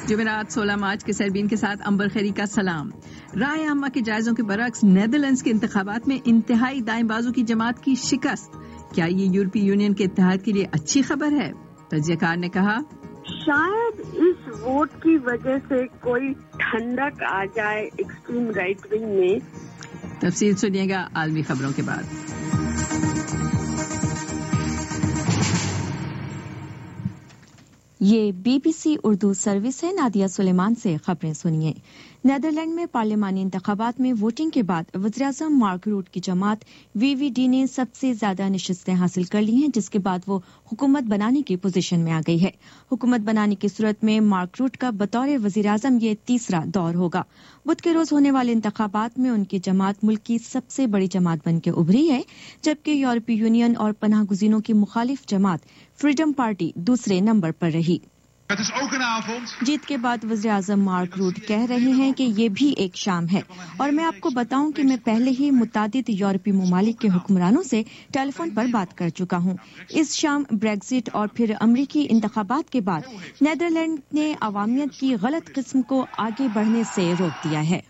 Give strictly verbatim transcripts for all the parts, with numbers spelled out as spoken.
جمعرات سولہ مارچ کے سربین کے ساتھ امبر خیری کا سلام۔ رائے عامہ کے جائزوں کے برعکس نیدرلینڈز کے انتخابات میں انتہائی دائیں بازو کی جماعت کی شکست، کیا یہ یورپی یونین کے اتحاد کے لیے اچھی خبر ہے؟ تجزیہ کار نے کہا شاید اس ووٹ کی وجہ سے کوئی ٹھنڈک آ جائے ایکسٹریم رائٹ ونگ میں۔ تفصیل سنیے گا عالمی خبروں کے بعد۔ یہ B B C Urdu service ہے۔ نادیہ سلیمان سے خبریں سنیے۔ نیدرلینڈ میں پارلیمانی انتخابات میں ووٹنگ کے بعد وزیراعظم مارک روٹ کی جماعت وی وی ڈی نے سب سے زیادہ نشستیں حاصل کر لی ہیں، جس کے بعد وہ حکومت بنانے کی پوزیشن میں آ گئی ہے۔ حکومت بنانے کی صورت میں مارک روٹ کا بطور وزیراعظم یہ تیسرا دور ہوگا۔ بدھ کے روز ہونے والے انتخابات میں ان کی جماعت ملک کی سب سے بڑی جماعت بن کے ابھری ہے، جبکہ یورپی یونین اور پناہ گزینوں کی مخالف جماعت فریڈم پارٹی دوسرے نمبر پر رہی۔ جیت کے بعد وزیر اعظم مارک روٹ کہہ رہے ہیں کہ یہ بھی ایک شام ہے، اور میں آپ کو بتاؤں کہ میں پہلے ہی متعدد یورپی ممالک کے حکمرانوں سے ٹیلی فون پر بات کر چکا ہوں۔ اس شام بریگزٹ اور پھر امریکی انتخابات کے بعد نیدرلینڈ نے عوامیت کی غلط قسم کو آگے بڑھنے سے روک دیا ہے۔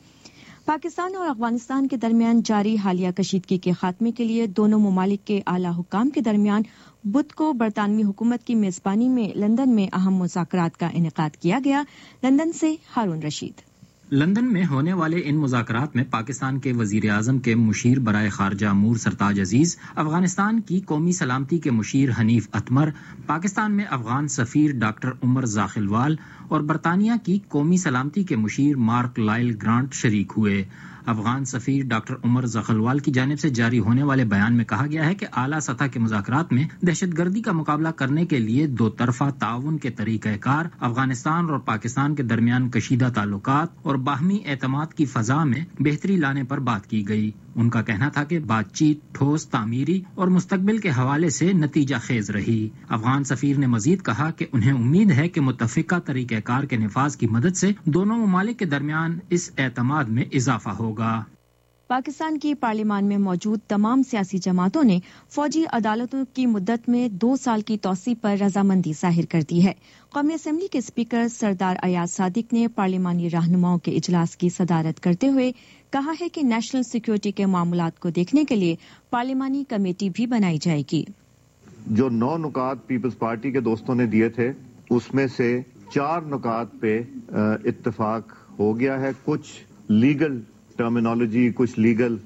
پاکستان اور افغانستان کے درمیان جاری حالیہ کشیدگی کے خاتمے کے لیے دونوں ممالک کے اعلیٰ حکام کے درمیان بدھ کو برطانوی حکومت کی میزبانی میں لندن میں اہم مذاکرات کا انعقاد کیا گیا۔ لندن سے ہارون رشید۔ لندن میں ہونے والے ان مذاکرات میں پاکستان کے وزیر اعظم کے مشیر برائے خارجہ امور سرتاج عزیز، افغانستان کی قومی سلامتی کے مشیر حنیف اتمر، پاکستان میں افغان سفیر ڈاکٹر عمر زاخلوال اور برطانیہ کی قومی سلامتی کے مشیر مارک لائل گرانٹ شریک ہوئے۔ افغان سفیر ڈاکٹر عمر زاخلوال کی جانب سے جاری ہونے والے بیان میں کہا گیا ہے کہ اعلیٰ سطح کے مذاکرات میں دہشت گردی کا مقابلہ کرنے کے لیے دو طرفہ تعاون کے طریقہ کار، افغانستان اور پاکستان کے درمیان کشیدہ تعلقات اور باہمی اعتماد کی فضا میں بہتری لانے پر بات کی گئی۔ ان کا کہنا تھا کہ بات چیت ٹھوس، تعمیری اور مستقبل کے حوالے سے نتیجہ خیز رہی۔ افغان سفیر نے مزید کہا کہ انہیں امید ہے کہ متفقہ طریقہ کار کے نفاذ کی مدد سے دونوں ممالک کے درمیان اس اعتماد میں اضافہ ہوگا۔ پاکستان کی پارلیمان میں موجود تمام سیاسی جماعتوں نے فوجی عدالتوں کی مدت میں دو سال کی توسیع پر رضامندی ظاہر کر دی ہے۔ قومی اسمبلی کے اسپیکر سردار ایاز صادق نے پارلیمانی رہنماؤں کے اجلاس کی صدارت کرتے ہوئے کہا ہے کہ نیشنل سیکیورٹی کے معاملات کو دیکھنے کے لیے پارلیمانی کمیٹی بھی بنائی جائے گی۔ جو نو نکات پیپلز پارٹی کے دوستوں نے دیے تھے، اس میں سے چار نکات پہ اتفاق ہو گیا ہے۔ کچھ لیگل ٹرمینالوجی، کچھ لیگل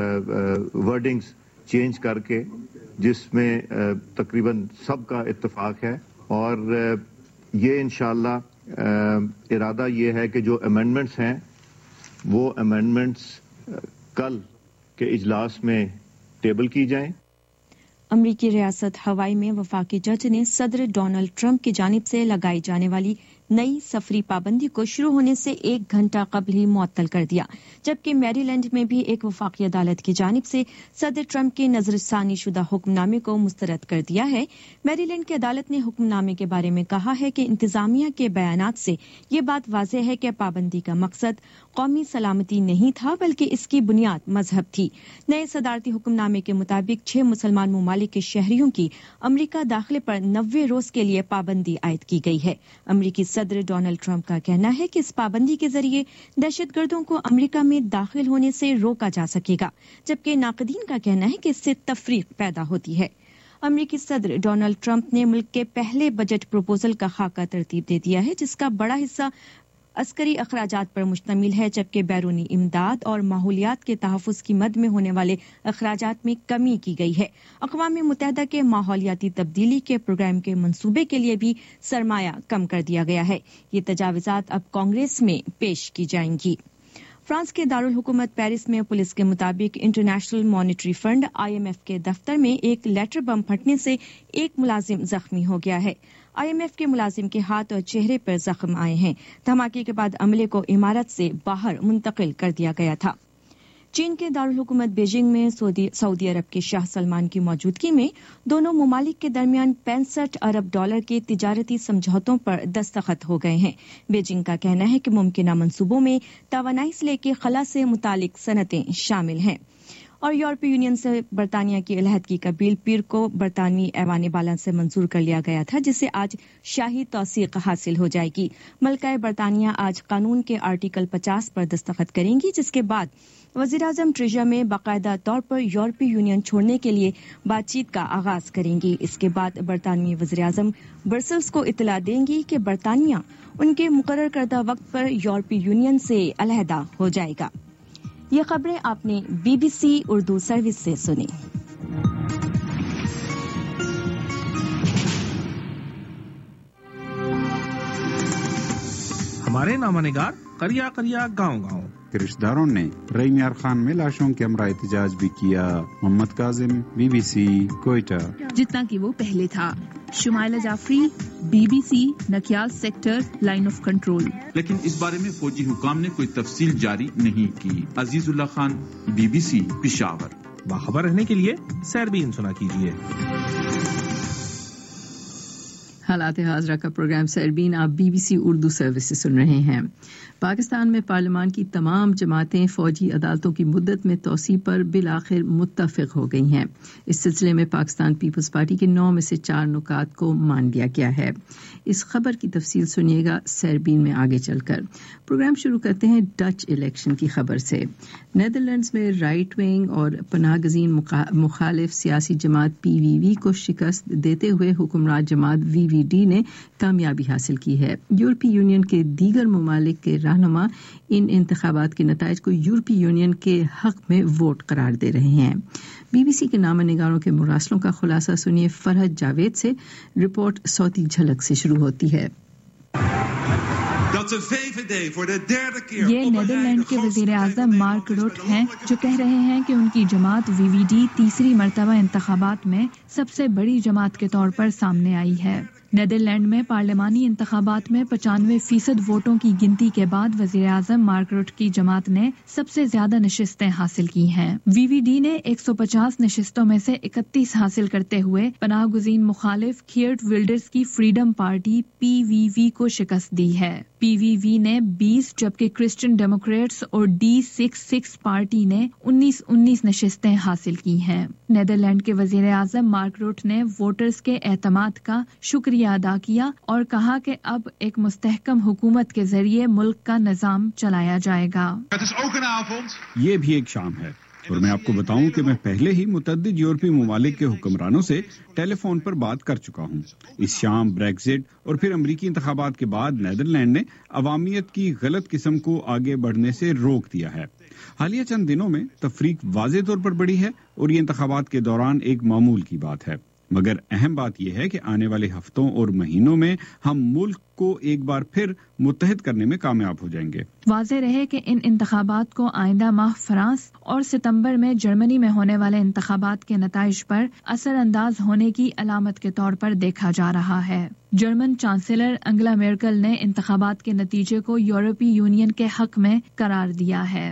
ورڈنگز چینج کر کے، جس میں تقریباً سب کا اتفاق ہے، اور یہ انشاءاللہ ارادہ یہ ہے کہ جو امینڈمنٹس ہیں وہ امینڈمنٹس کل کے اجلاس میں ٹیبل کی جائیں۔ امریکی ریاست ہوائی میں وفاقی جج نے صدر ڈونلڈ ٹرمپ کی جانب سے لگائی جانے والی نئی سفری پابندی کو شروع ہونے سے ایک گھنٹہ قبل ہی معطل کر دیا، جبکہ میری لینڈ میں بھی ایک وفاقی عدالت کی جانب سے صدر ٹرمپ کے نظر ثانی شدہ حکم نامے کو مسترد کر دیا ہے۔ میری لینڈ کی عدالت نے حکم نامے کے بارے میں کہا ہے کہ انتظامیہ کے بیانات سے یہ بات واضح ہے کہ پابندی کا مقصد قومی سلامتی نہیں تھا، بلکہ اس کی بنیاد مذہب تھی۔ نئے صدارتی حکم نامے کے مطابق چھ مسلمان ممالک کے شہریوں کی امریکہ داخلے پر نوے روز کے لیے پابندی عائد کی گئی ہے۔ امریکی صدر ڈونلڈ ٹرمپ کا کہنا ہے کہ اس پابندی کے ذریعے دہشت گردوں کو امریکہ میں داخل ہونے سے روکا جا سکے گا، جبکہ ناقدین کا کہنا ہے کہ اس سے تفریق پیدا ہوتی ہے۔ امریکی صدر ڈونلڈ ٹرمپ نے ملک کے پہلے بجٹ پروپوزل کا خاکہ ترتیب دے دیا ہے، جس کا بڑا حصہ عسکری اخراجات پر مشتمل ہے، جبکہ بیرونی امداد اور ماحولیات کے تحفظ کی مد میں ہونے والے اخراجات میں کمی کی گئی ہے۔ اقوام متحدہ کے ماحولیاتی تبدیلی کے پروگرام کے منصوبے کے لیے بھی سرمایہ کم کر دیا گیا ہے۔ یہ تجاوزات اب کانگریس میں پیش کی جائیں گی۔ فرانس کے دارالحکومت پیرس میں پولیس کے مطابق international monetary fund I M F کے دفتر میں ایک لیٹر بم پھٹنے سے ایک ملازم زخمی ہو گیا ہے۔ آئی ایم ایف کے ملازم کے ہاتھ اور چہرے پر زخم آئے ہیں۔ دھماکے کے بعد عملے کو عمارت سے باہر منتقل کر دیا گیا تھا۔ چین کے دارالحکومت بیجنگ میں سعودی سعودی عرب کے شاہ سلمان کی موجودگی میں دونوں ممالک کے درمیان پینسٹھ ارب ڈالر کے تجارتی سمجھوتوں پر دستخط ہو گئے ہیں۔ بیجنگ کا کہنا ہے کہ ممکنہ منصوبوں میں توانائی سے لے کے خلا سے متعلق صنعتیں شامل ہیں۔ اور یورپی یونین سے برطانیہ کی علیحدگی کا بل پیر کو برطانوی ایوان بالا سے منظور کر لیا گیا تھا، جسے آج شاہی توثیق حاصل ہو جائے گی۔ ملکہ برطانیہ آج قانون کے آرٹیکل پچاس پر دستخط کریں گی، جس کے بعد وزیراعظم ٹریزا میں باقاعدہ طور پر یورپی یونین چھوڑنے کے لیے بات چیت کا آغاز کریں گی۔ اس کے بعد برطانوی وزیراعظم برسلز کو اطلاع دیں گی کہ برطانیہ ان کے مقرر کردہ وقت پر یورپی یونین سے علیحدہ ہو جائے گا۔ یہ خبریں آپ نے B B C Urdu service سے سنی۔ ہمارے نامہ نگار قریہ قریہ گاؤں گاؤں کے رشتہ داروں نے رحیم یار خان میں لاشوں کے ہمراہ احتجاج بھی کیا۔ Muhammad Kazim, B B C, Quetta. جتنا کہ وہ پہلے تھا۔ Shumaila Jafri, B B C, Nakyal sector, line of control. لیکن اس بارے میں فوجی حکام نے کوئی تفصیل جاری نہیں کی۔ Azizullah Khan, B B C, Peshawar. باخبر رہنے کے لیے سیربین سنا کیجیے۔ حالات حاضرہ کا پروگرام سیربین آپ B B C Urdu service سے سن رہے ہیں۔ پاکستان میں پارلیمان کی تمام جماعتیں فوجی عدالتوں کی مدت میں توسیع پر بالآخر متفق ہو گئی ہیں۔ اس سلسلے میں پاکستان پیپلز پارٹی کے نو میں سے چار نکات کو مان لیا گیا ہے۔ اس خبر کی تفصیل سنیے گا سیربین میں آگے چل کر۔ پروگرام شروع کرتے ہیں ڈچ الیکشن کی خبر سے۔ نیدرلینڈز میں رائٹ ونگ اور پناہ گزین مخالف سیاسی جماعت پی وی وی کو شکست دیتے ہوئے حکمران جماعت وی وی ڈی نے کامیابی حاصل کی ہے۔ یورپی یونین کے دیگر ممالک کے رہنما ان انتخابات کے نتائج کو یورپی یونین کے حق میں ووٹ قرار دے رہے ہیں۔ بی بی سی کے نامہ نگاروں کے مراسلوں کا خلاصہ سنیے فرحت جاوید سے۔ رپورٹ صوتی جھلک سے شروع ہوتی ہے۔ یہ نیدرلینڈ کے وزیر اعظم مارک روٹ ہیں، جو کہہ رہے ہیں کہ ان کی جماعت وی وی ڈی تیسری مرتبہ انتخابات میں سب سے بڑی جماعت کے طور پر سامنے آئی ہے۔ نیدرلینڈ میں پارلیمانی انتخابات میں پچانوے فیصد ووٹوں کی گنتی کے بعد وزیر اعظم مارک روٹ کی جماعت نے سب سے زیادہ نشستیں حاصل کی ہیں۔ وی وی ڈی نے ایک سو پچاس نشستوں میں سے اکتیس حاصل کرتے ہوئے پناہ گزین مخالف کھیرٹ ولڈرز کی فریڈم پارٹی پی وی وی کو شکست دی ہے۔ پی وی وی نے بیس جبکہ کرسچن ڈیموکریٹس اور ڈی سکس سکس پارٹی نے انیس انیس نشستیں حاصل کی ہیں۔ نیدرلینڈ کے وزیر اعظم مارک روٹ نے ووٹرز کے اعتماد کا شکریہ ادا کیا اور کہا کہ اب ایک مستحکم حکومت کے ذریعے ملک کا نظام چلایا جائے گا۔ یہ بھی ایک شام ہے اور میں آپ کو بتاؤں کہ میں پہلے ہی متعدد یورپی ممالک کے حکمرانوں سے ٹیلی فون پر بات کر چکا ہوں۔ اس شام بریگزٹ اور پھر امریکی انتخابات کے بعد نیدرلینڈ نے عوامیت کی غلط قسم کو آگے بڑھنے سے روک دیا ہے۔ حالیہ چند دنوں میں تفریق واضح طور پر بڑھی ہے اور یہ انتخابات کے دوران ایک معمول کی بات ہے، مگر اہم بات یہ ہے کہ آنے والے ہفتوں اور مہینوں میں ہم ملک کو ایک بار پھر متحد کرنے میں کامیاب ہو جائیں گے۔ واضح رہے کہ ان انتخابات کو آئندہ ماہ فرانس اور ستمبر میں جرمنی میں ہونے والے انتخابات کے نتائج پر اثر انداز ہونے کی علامت کے طور پر دیکھا جا رہا ہے۔ جرمن چانسلر انگلا میرکل نے انتخابات کے نتیجے کو یورپی یونین کے حق میں قرار دیا ہے۔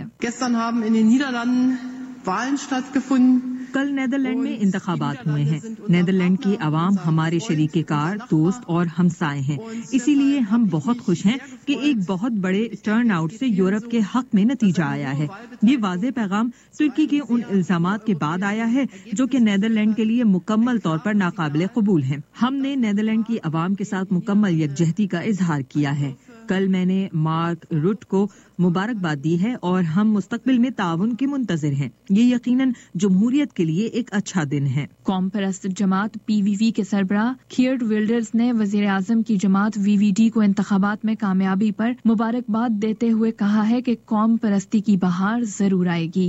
کل نیدرلینڈ میں انتخابات ہوئے ہیں۔ نیدرلینڈ کی عوام ہمارے شریک کار، دوست اور ہمسائے ہیں، اسی لیے ہم بہت خوش ہیں کہ ایک بہت بڑے ٹرن آؤٹ سے یورپ کے حق میں نتیجہ آیا ہے۔ یہ واضح پیغام ترکی کے ان الزامات کے بعد آیا ہے جو کہ نیدرلینڈ کے لیے مکمل طور پر ناقابل قبول ہیں۔ ہم نے نیدرلینڈ کی عوام کے ساتھ مکمل یکجہتی کا اظہار کیا ہے۔ کل میں نے مارک روٹ کو مبارکباد دی ہے اور ہم مستقبل میں تعاون کے منتظر ہیں۔ یہ یقیناً جمہوریت کے لیے ایک اچھا دن ہے۔ قوم پرست جماعت پی وی وی کے سربراہ کھیرٹ ولڈرز نے وزیر اعظم کی جماعت وی وی ڈی کو انتخابات میں کامیابی پر مبارکباد دیتے ہوئے کہا ہے کہ قوم پرستی کی بہار ضرور آئے گی۔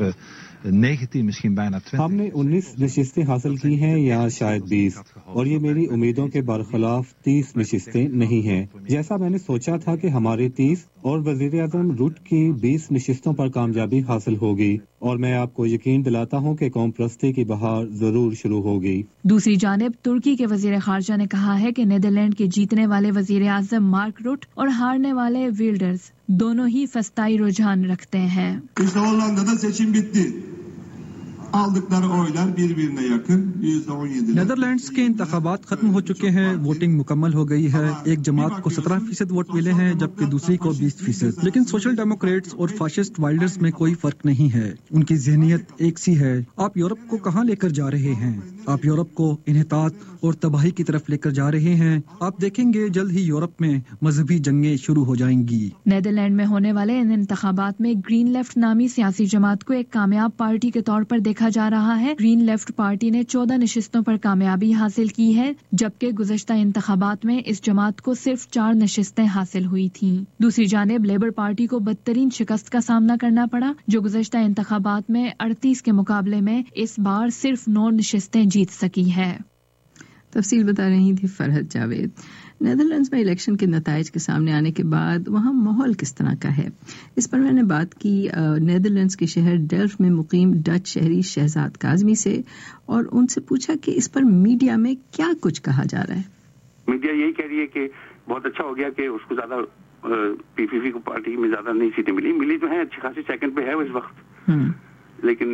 ہم نے انیس نشستیں حاصل کی ہیں یا شاید بیس، اور یہ میری امیدوں کے برخلاف تیس نشستیں نہیں ہیں جیسا میں نے سوچا تھا کہ ہمارے تیس اور وزیر اعظم روٹ کی بیس نشستوں پر کامیابی حاصل ہوگی، اور میں آپ کو یقین دلاتا ہوں کہ قوم پرستی کی بہار ضرور شروع ہوگی۔ دوسری جانب ترکی کے وزیر خارجہ نے کہا ہے کہ نیدرلینڈ کے جیتنے والے وزیر اعظم مارک روٹ اور ہارنے والے ویلڈرز دونوں ہی فسطائی رجحان رکھتے ہیں۔ aldıkları oylar birbirine yakın yüzde on yedi. Netherlands کے انتخابات ختم ہو چکے ہیں، ووٹنگ مکمل ہو گئی ہے. ایک جماعت کو سترہ فیصد ووٹ ملے ہیں جبکہ دوسری کو بیس فیصد. لیکن سوشل ڈیموکریٹس اور فاشسٹ وائلڈرز میں کوئی فرق نہیں ہے، ان کی ذہنیت ایک سی ہے. آپ یورپ کو کہاں لے کر جا رہے ہیں؟ آپ یورپ کو انحطاط اور تباہی کی طرف لے کر جا رہے ہیں. آپ دیکھیں گے جلد ہی یورپ میں مذہبی جنگیں شروع ہو جائیں گی. نیدرلینڈ میں ہونے والے ان انتخابات میں گرین لیفٹ نامی سیاسی جماعت کو ایک کامیاب پارٹی کے طور پر دیکھا جا رہا ہے. گرین لیفٹ پارٹی نے چودہ نشستوں پر کامیابی حاصل کی ہے، جبکہ گزشتہ انتخابات میں اس جماعت کو صرف چار نشستیں حاصل ہوئی تھیں. دوسری جانب لیبر پارٹی کو بدترین شکست کا سامنا کرنا پڑا، جو گزشتہ انتخابات میں اڑتیس کے مقابلے میں اس بار صرف نو نشستیں جیت سکی ہے. تفصیل بتا رہی تھی فرحت جاوید. نیدرلینڈز میں الیکشن کے نتائج کے سامنے آنے کے بعد وہاں ماحول کس طرح کا ہے، اس پر میں نے بات کی نیدرلینڈز کے شہر ڈیلفٹ میں مقیم ڈچ شہری شہزاد کاظمی سے اور ان سے پوچھا کہ اس پر میڈیا میں کیا کچھ کہا جا رہا ہے. میڈیا یہی کہہ رہی ہے کہ بہت اچھا ہو گیا کہ اس کو زیادہ پی پی پی کو پارٹی میں زیادہ نئی سیٹیں ملی ملی تو ہیں، اچھی خاصی سیکنڈ پہ ہے وہ اس وقت، لیکن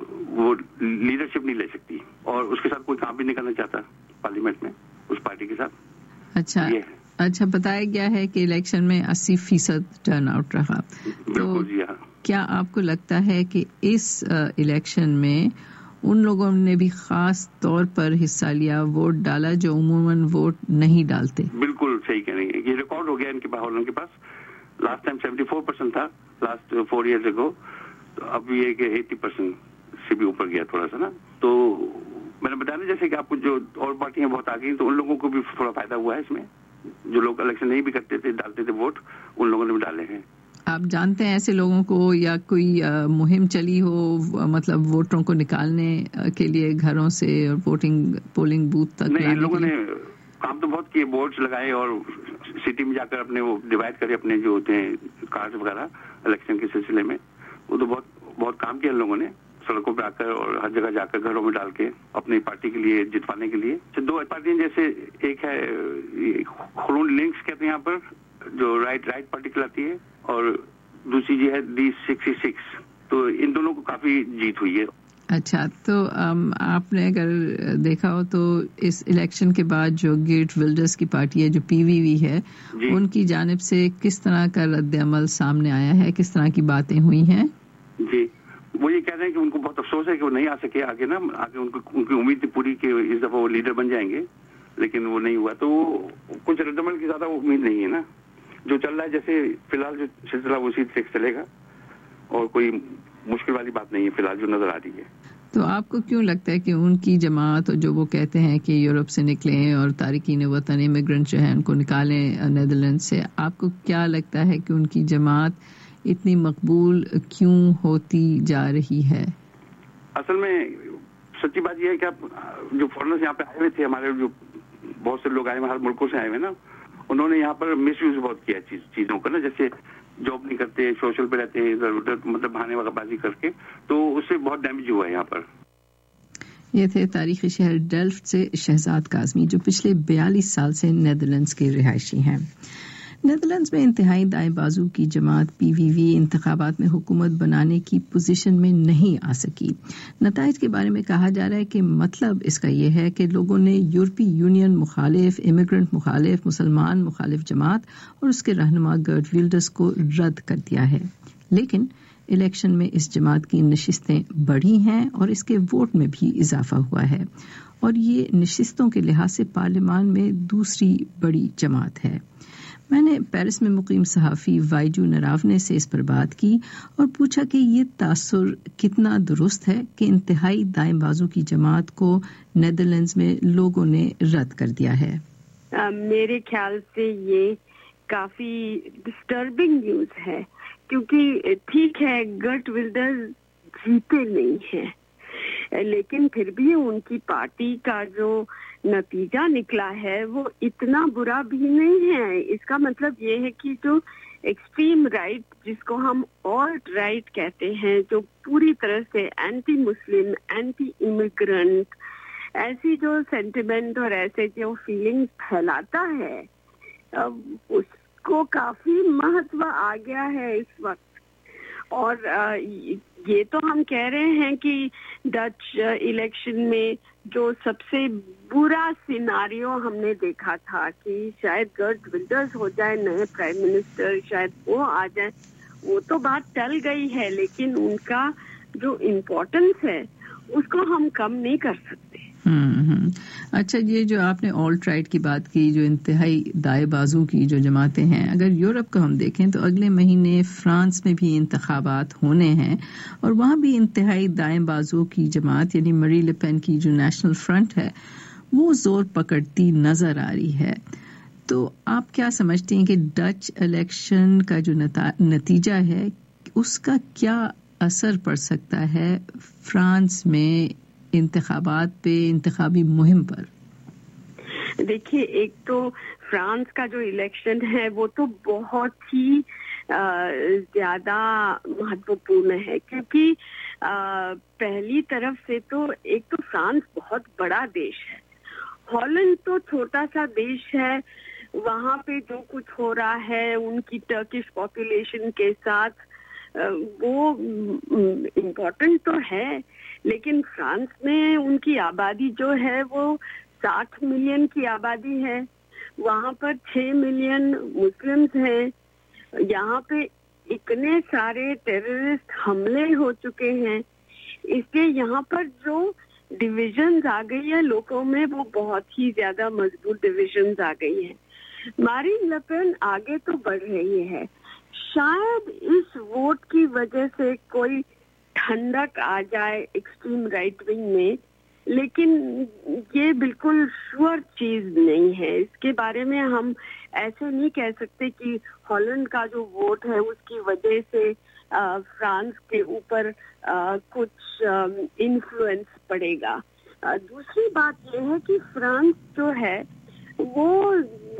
وہ لیڈرشپ نہیں لے سکتی اور اس کے ساتھ کوئی کام بھی نہیں کرنا چاہتا پارلیمنٹ میں اس پارٹی کے ساتھ. اچھا اچھا بتایا گیا ہے کہ الیکشن میں اسی فیصد ٹرن آؤٹ رہا، تو کیا آپ کو لگتا ہے کہ اس الیکشن میں ان لوگوں نے بھی خاص طور پر حصہ لیا، ووٹ ڈالا جو عموماً ووٹ نہیں ڈالتے؟ بالکل صحیح کہہ رہی ہیں، یہ ریکارڈ ہو گیا ان کے پاس. ان کے پاس last time seventy four percent تھا لاسٹ فور ایئرز اگو، تو اب یہ کہ ایٹی پرسینٹ سے بھی اوپر گیا تھوڑا سا نا. تو میں نے بتایا نا جیسے کہ آپ کو جو اور پارٹیاں بہت آ گئی تو ان لوگوں کو بھی تھوڑا فائدہ ہوا ہے اس میں، جو لوگ الیکشن نہیں بھی کرتے تھے ڈالتے تھے ووٹ، ان لوگوں نے بھی ڈالے ہیں. آپ جانتے ہیں ایسے لوگوں کو یا کوئی مہم چلی ہو مطلب ووٹروں کو نکالنے کے لیے گھروں سے اور ووٹنگ پولنگ بوتھ تک؟ نہیں، ان لوگوں نے کام تو بہت کیے، بورڈز لگائے اور سٹی میں جا کر اپنے وہ ڈیوائڈ کرے اپنے جو ہوتے ہیں کارڈ وغیرہ الیکشن کے سلسلے میں، وہ تو بہت بہت کام کیا ان لوگوں نے، سڑکوں پہ آ کر اور ہر جگہ جا کر گھروں میں ڈال کے اپنی پارٹی کے لیے جتوانے کے لیے. دو پارٹیاں جیسے ایک ہے خلون لنکس کہتے ہیں یہاں پر جو رائٹ رائٹ پارٹی کہلاتی ہے، اور دوسری جو ہے ڈی سکسٹی سکس، تو ان دونوں کو کافی جیت ہوئی ہے. اچھا، تو آپ نے اگر دیکھا ہو تو اس الیکشن کے بعد جو گیٹ ولڈرز کی پارٹی ہے جو پی وی وی ہے، ان کی جانب سے کس طرح کا رد عمل سامنے آیا ہے، کس طرح کی باتیں ہوئی ہیں؟ جی، وہ یہ کہہ رہے ہیں کہ ان کو بہت افسوس ہے کہ وہ نہیں آ سکے آگے نا، آگے ان کو ان کی امید تھی پوری کہ اس دفعہ وہ لیڈر بن جائیں گے، لیکن وہ نہیں ہوا. تو کچھ رد عمل کی زیادہ امید نہیں ہے نا، جو چل رہا ہے جیسے فی الحال جو سلسلہ وہ اسی طرح چلے گا اور کوئی مشکل والی بات نہیں ہے فی الحال جو نظر آ رہی ہے. تو آپ کو کیوں لگتا ہے کہ ان کی جماعت جو وہ کہتے ہیں کہ یورپ سے نکلیں اور تارکین وطن امیگرنٹ جو ہیں ان کو نکالیں نیدرلینڈ سے، آپ کو کیا لگتا ہے کہ ان کی جماعت اتنی مقبول کیوں ہوتی جا رہی ہے؟ اصل میں سچی بات یہ ہے کہ آپ جو فورنرز یہاں پہ آئے ہوئے تھے، ہمارے جو بہت سے لوگ آئے ہوئے ہر ملکوں سے آئے ہوئے نا، انہوں نے یہاں پر مس یوز بہت کیا چیز چیزوں کا نا، جیسے جاب نہیں کرتے، سوشل پہ رہتے ہیں ادھر ادھر، مطلب بہانے وغیرہ بازی کر کے، تو اس سے بہت ڈیمیج ہوا ہے یہاں پر. یہ تھے تاریخی شہر ڈیلفٹ سے شہزاد کاظمی جو پچھلے بیالیس سال سے نیدرلینڈز کے رہائشی ہیں. نیدرلینڈز میں انتہائی دائیں بازو کی جماعت پی وی وی انتخابات میں حکومت بنانے کی پوزیشن میں نہیں آ سکی. نتائج کے بارے میں کہا جا رہا ہے کہ مطلب اس کا یہ ہے کہ لوگوں نے یورپی یونین مخالف، امیگرنٹ مخالف، مسلمان مخالف جماعت اور اس کے رہنما گرٹ ویلڈرز کو رد کر دیا ہے. لیکن الیکشن میں اس جماعت کی نشستیں بڑھی ہیں اور اس کے ووٹ میں بھی اضافہ ہوا ہے، اور یہ نشستوں کے لحاظ سے پارلیمان میں دوسری بڑی جماعت ہے. میں نے پیرس میں مقیم صحافی وائجو نراونے سے اس پر بات کی اور پوچھا کہ یہ تاثر کتنا درست ہے کہ انتہائی دائیں بازو کی جماعت کو نیدرلینڈز میں لوگوں نے رد کر دیا ہے. میرے خیال سے یہ کافی ڈسٹربنگ نیوز ہے، کیونکہ ٹھیک ہے گرٹ ولڈرز جیتے نہیں ہیں، لیکن پھر بھی ان کی پارٹی کا جو نتیجہ نکلا ہے وہ اتنا برا بھی نہیں ہے. اس کا مطلب یہ ہے کہ جو ایکسٹریم رائٹ جس کو ہم آلٹ رائٹ کہتے ہیں، جو پوری طرح سے اینٹی مسلم، اینٹی امیگرنٹ، ایسی جو سینٹیمنٹ اور ایسے جو فیلنگ پھیلاتا ہے، اس کو کافی مہتو آ گیا ہے اس وقت. اور یہ تو ہم کہہ رہے ہیں کہ ڈچ الیکشن میں جو سب سے برا سیناریو ہم نے دیکھا تھا کہ شاید گرٹ ولڈرز ہو جائے نئے پرائم منسٹر، شاید وہ آ جائے، وہ تو بات ٹل گئی ہے، لیکن ان کا جو امپورٹنس ہے اس کو ہم کم نہیں کر سکتے۔ ہم اچھا، یہ جو آپ نے آلٹ رائٹ کی بات کی، جو انتہائی دائیں بازو کی جو جماعتیں ہیں، اگر یورپ کو ہم دیکھیں تو اگلے مہینے فرانس میں بھی انتخابات ہونے ہیں اور وہاں بھی انتہائی دائیں بازو کی جماعت یعنی مری لے پین کی جو نیشنل فرنٹ ہے وہ زور پکڑتی نظر آ رہی ہے۔ تو آپ کیا سمجھتے ہیں کہ ڈچ الیکشن کا جو نتیجہ ہے اس کا کیا اثر پڑ سکتا ہے فرانس میں انتخابات پہ، انتخابی مہم پر؟ دیکھیے، ایک تو فرانس کا جو الیکشن ہے وہ تو بہت ہی زیادہ مہتوپورن ہے، کیونکہ پہلی طرف سے تو ایک تو فرانس بہت بڑا دیش ہے، ہالینڈ تو چھوٹا سا دیش ہے، وہاں پہ جو کچھ ہو رہا ہے ان کی ٹرکش پاپولیشن کے ساتھ وہ امپورٹنٹ تو ہے، لیکن فرانس میں ان کی آبادی جو ہے وہ ساٹھ ملین کی آبادی ہے، وہاں پر چھ ملین مسلمز ہیں، یہاں پہ اتنے سارے ٹیررسٹ حملے ہو چکے ہیں، اس لیے یہاں پر جو ڈویژنز آ گئی ہے لوگوں میں وہ بہت ہی زیادہ مضبوط ڈویژنز آ گئی ہیں۔ مارین لے پین آگے تو بڑھ رہی ہے، شاید اس ووٹ کی وجہ سے کوئی ٹھنڈک آ جائے ایکسٹریم رائٹ ونگ میں، لیکن یہ بالکل شور چیز نہیں ہے۔ اس کے بارے میں ہم ایسے نہیں کہہ سکتے کہ ہالینڈ کا جو ووٹ ہے اس کی وجہ سے فرانس کے اوپر کچھ انفلوئنس پڑے گا۔ دوسری بات یہ ہے کہ فرانس جو ہے وہ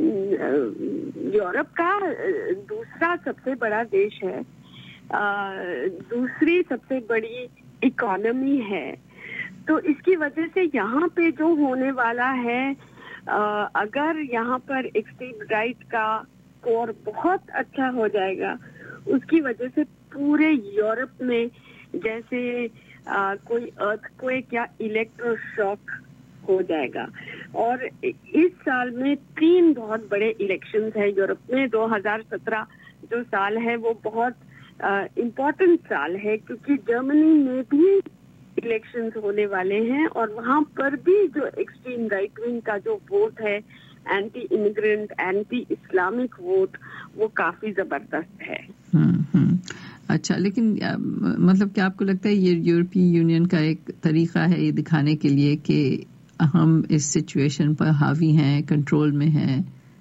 یورپ کا دوسرا سب سے بڑا دیش ہے، دوسری سب سے بڑی اکانومی ہے، تو اس کی وجہ سے یہاں پہ جو ہونے والا ہے، اگر یہاں پر ایکسٹریم رائٹ کا اسکور بہت اچھا ہو جائے گا، اس کی وجہ سے پورے یورپ میں جیسے کوئی ارتھ کویک یا الیکٹرو شاک ہو جائے گا۔ اور اس سال میں تین بہت بڑے الیکشنز ہیں یورپ میں۔ دو ہزار سترہ جو سال ہے وہ بہت امپورٹنٹ سال ہے، کیونکہ جرمنی میں بھی الیکشنز ہونے والے ہیں اور وہاں پر بھی جو ایکسٹریم رائٹ ونگ کا جو ووٹ ہے، anti immigrant, anti Islamic vote, وہ کافی زبردست ہے۔ اچھا، لیکن مطلب کہ آپ کو لگتا ہے یہ یورپی یونین کا ایک طریقہ ہے یہ دکھانے کے لیے کہ ہم اس سچویشن پر حاوی ہیں، کنٹرول میں ہیں؟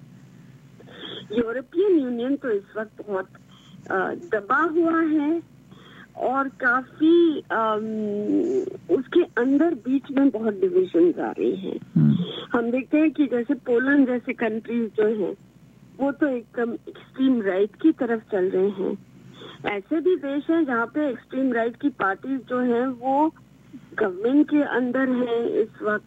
یورپین یونین تو اس وقت بہت دبا ہوا ہے اور کافی اس کے اندر بیچ میں بہت ڈویژنز آ رہی ہیں۔ ہم دیکھتے ہیں کہ جیسے پولینڈ جیسے کنٹریز جو ہیں وہ تو ایک دم ایکسٹریم رائٹ کی طرف چل رہے ہیں۔ ایسے بھی دیش ہیں جہاں پہ ایکسٹریم رائٹ کی پارٹیز جو ہیں وہ گورنمنٹ کے اندر ہیں اس وقت۔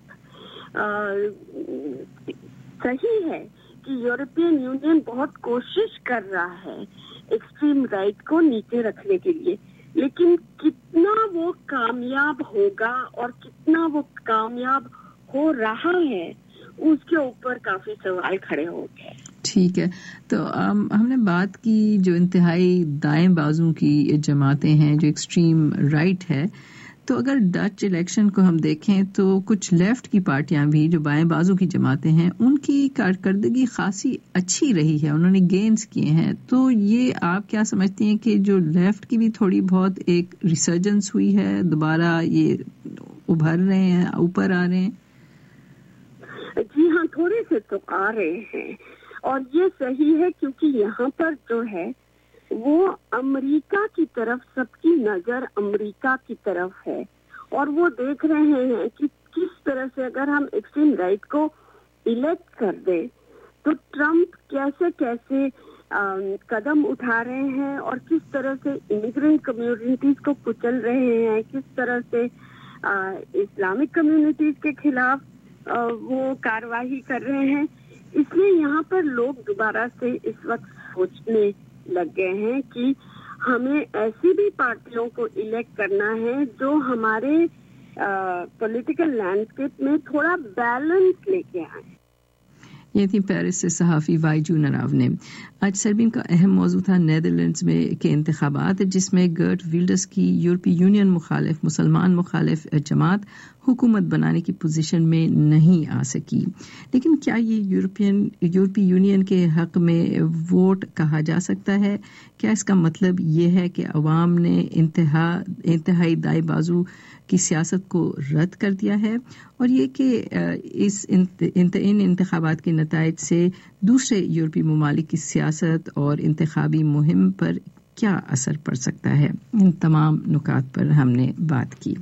صحیح ہے کہ یورپین یونین بہت کوشش کر رہا ہے ایکسٹریم رائٹ کو نیچے رکھنے کے لیے، لیکن کتنا وہ کامیاب ہوگا اور کتنا وہ کامیاب ہو رہا ہے اس کے اوپر کافی سوال کھڑے ہو گئے۔ ٹھیک ہے، تو ہم نے بات کی جو انتہائی دائیں بازو کی جماعتیں ہیں جو ایکسٹریم رائٹ ہے، تو اگر ڈچ الیکشن کو ہم دیکھیں تو کچھ لیفٹ کی پارٹیاں بھی جو بائیں بازو کی جماعتیں ہیں ان کی کارکردگی خاصی اچھی رہی ہے، انہوں نے گینز کیے ہیں۔ تو یہ آپ کیا سمجھتے ہیں کہ جو لیفٹ کی بھی تھوڑی بہت ایک ریسرجنس ہوئی ہے، دوبارہ یہ ابھر رہے ہیں، اوپر آ رہے ہیں؟ جی ہاں، تھوڑے سے تو آ رہے ہیں اور یہ صحیح ہے، کیونکہ یہاں پر جو ہے وہ امریکہ کی طرف سب کی نظر امریکہ کی طرف ہے اور وہ دیکھ رہے ہیں کہ کس طرح سے اگر ہم ایکسٹریم رائٹ کو الیکٹ کر دیں تو ٹرمپ کیسے کیسے قدم اٹھا رہے ہیں اور کس طرح سے امیگرینٹ کمیونٹیز کو کچل رہے ہیں، کس طرح سے اسلامک کمیونٹیز کے خلاف وہ کارروائی کر رہے ہیں۔ اس لیے یہاں پر لوگ دوبارہ سے اس وقت سوچنے لگ گئے ہیں کہ ہمیں ایسی بھی پارٹیوں کو الیکٹ کرنا ہے جو ہمارے پولیٹیکل لینڈسکیپ میں تھوڑا بیلنس لے کے آئیں. یہ تھی پیرس سے صحافی وائی جو نراو نے. آج سربین کا اہم موضوع تھا نیدرلینڈز میں کے انتخابات، جس میں گرٹ ویلڈرز کی یورپی یونین مخالف مسلمان مخالف جماعت حکومت بنانے کی پوزیشن میں نہیں آ سکی. لیکن کیا یہ یورپین یورپی یونین کے حق میں ووٹ کہا جا سکتا ہے؟ کیا اس کا مطلب یہ ہے کہ عوام نے انتہا انتہائی دائیں بازو کی سیاست کو رد کر دیا ہے، اور یہ کہ اس ان انتخابات کے نتائج سے دوسرے یورپی ممالک کی سیاست اور انتخابی مہم پر کیا اثر پڑ سکتا ہے؟ ان تمام نکات پر ہم نے بات کی.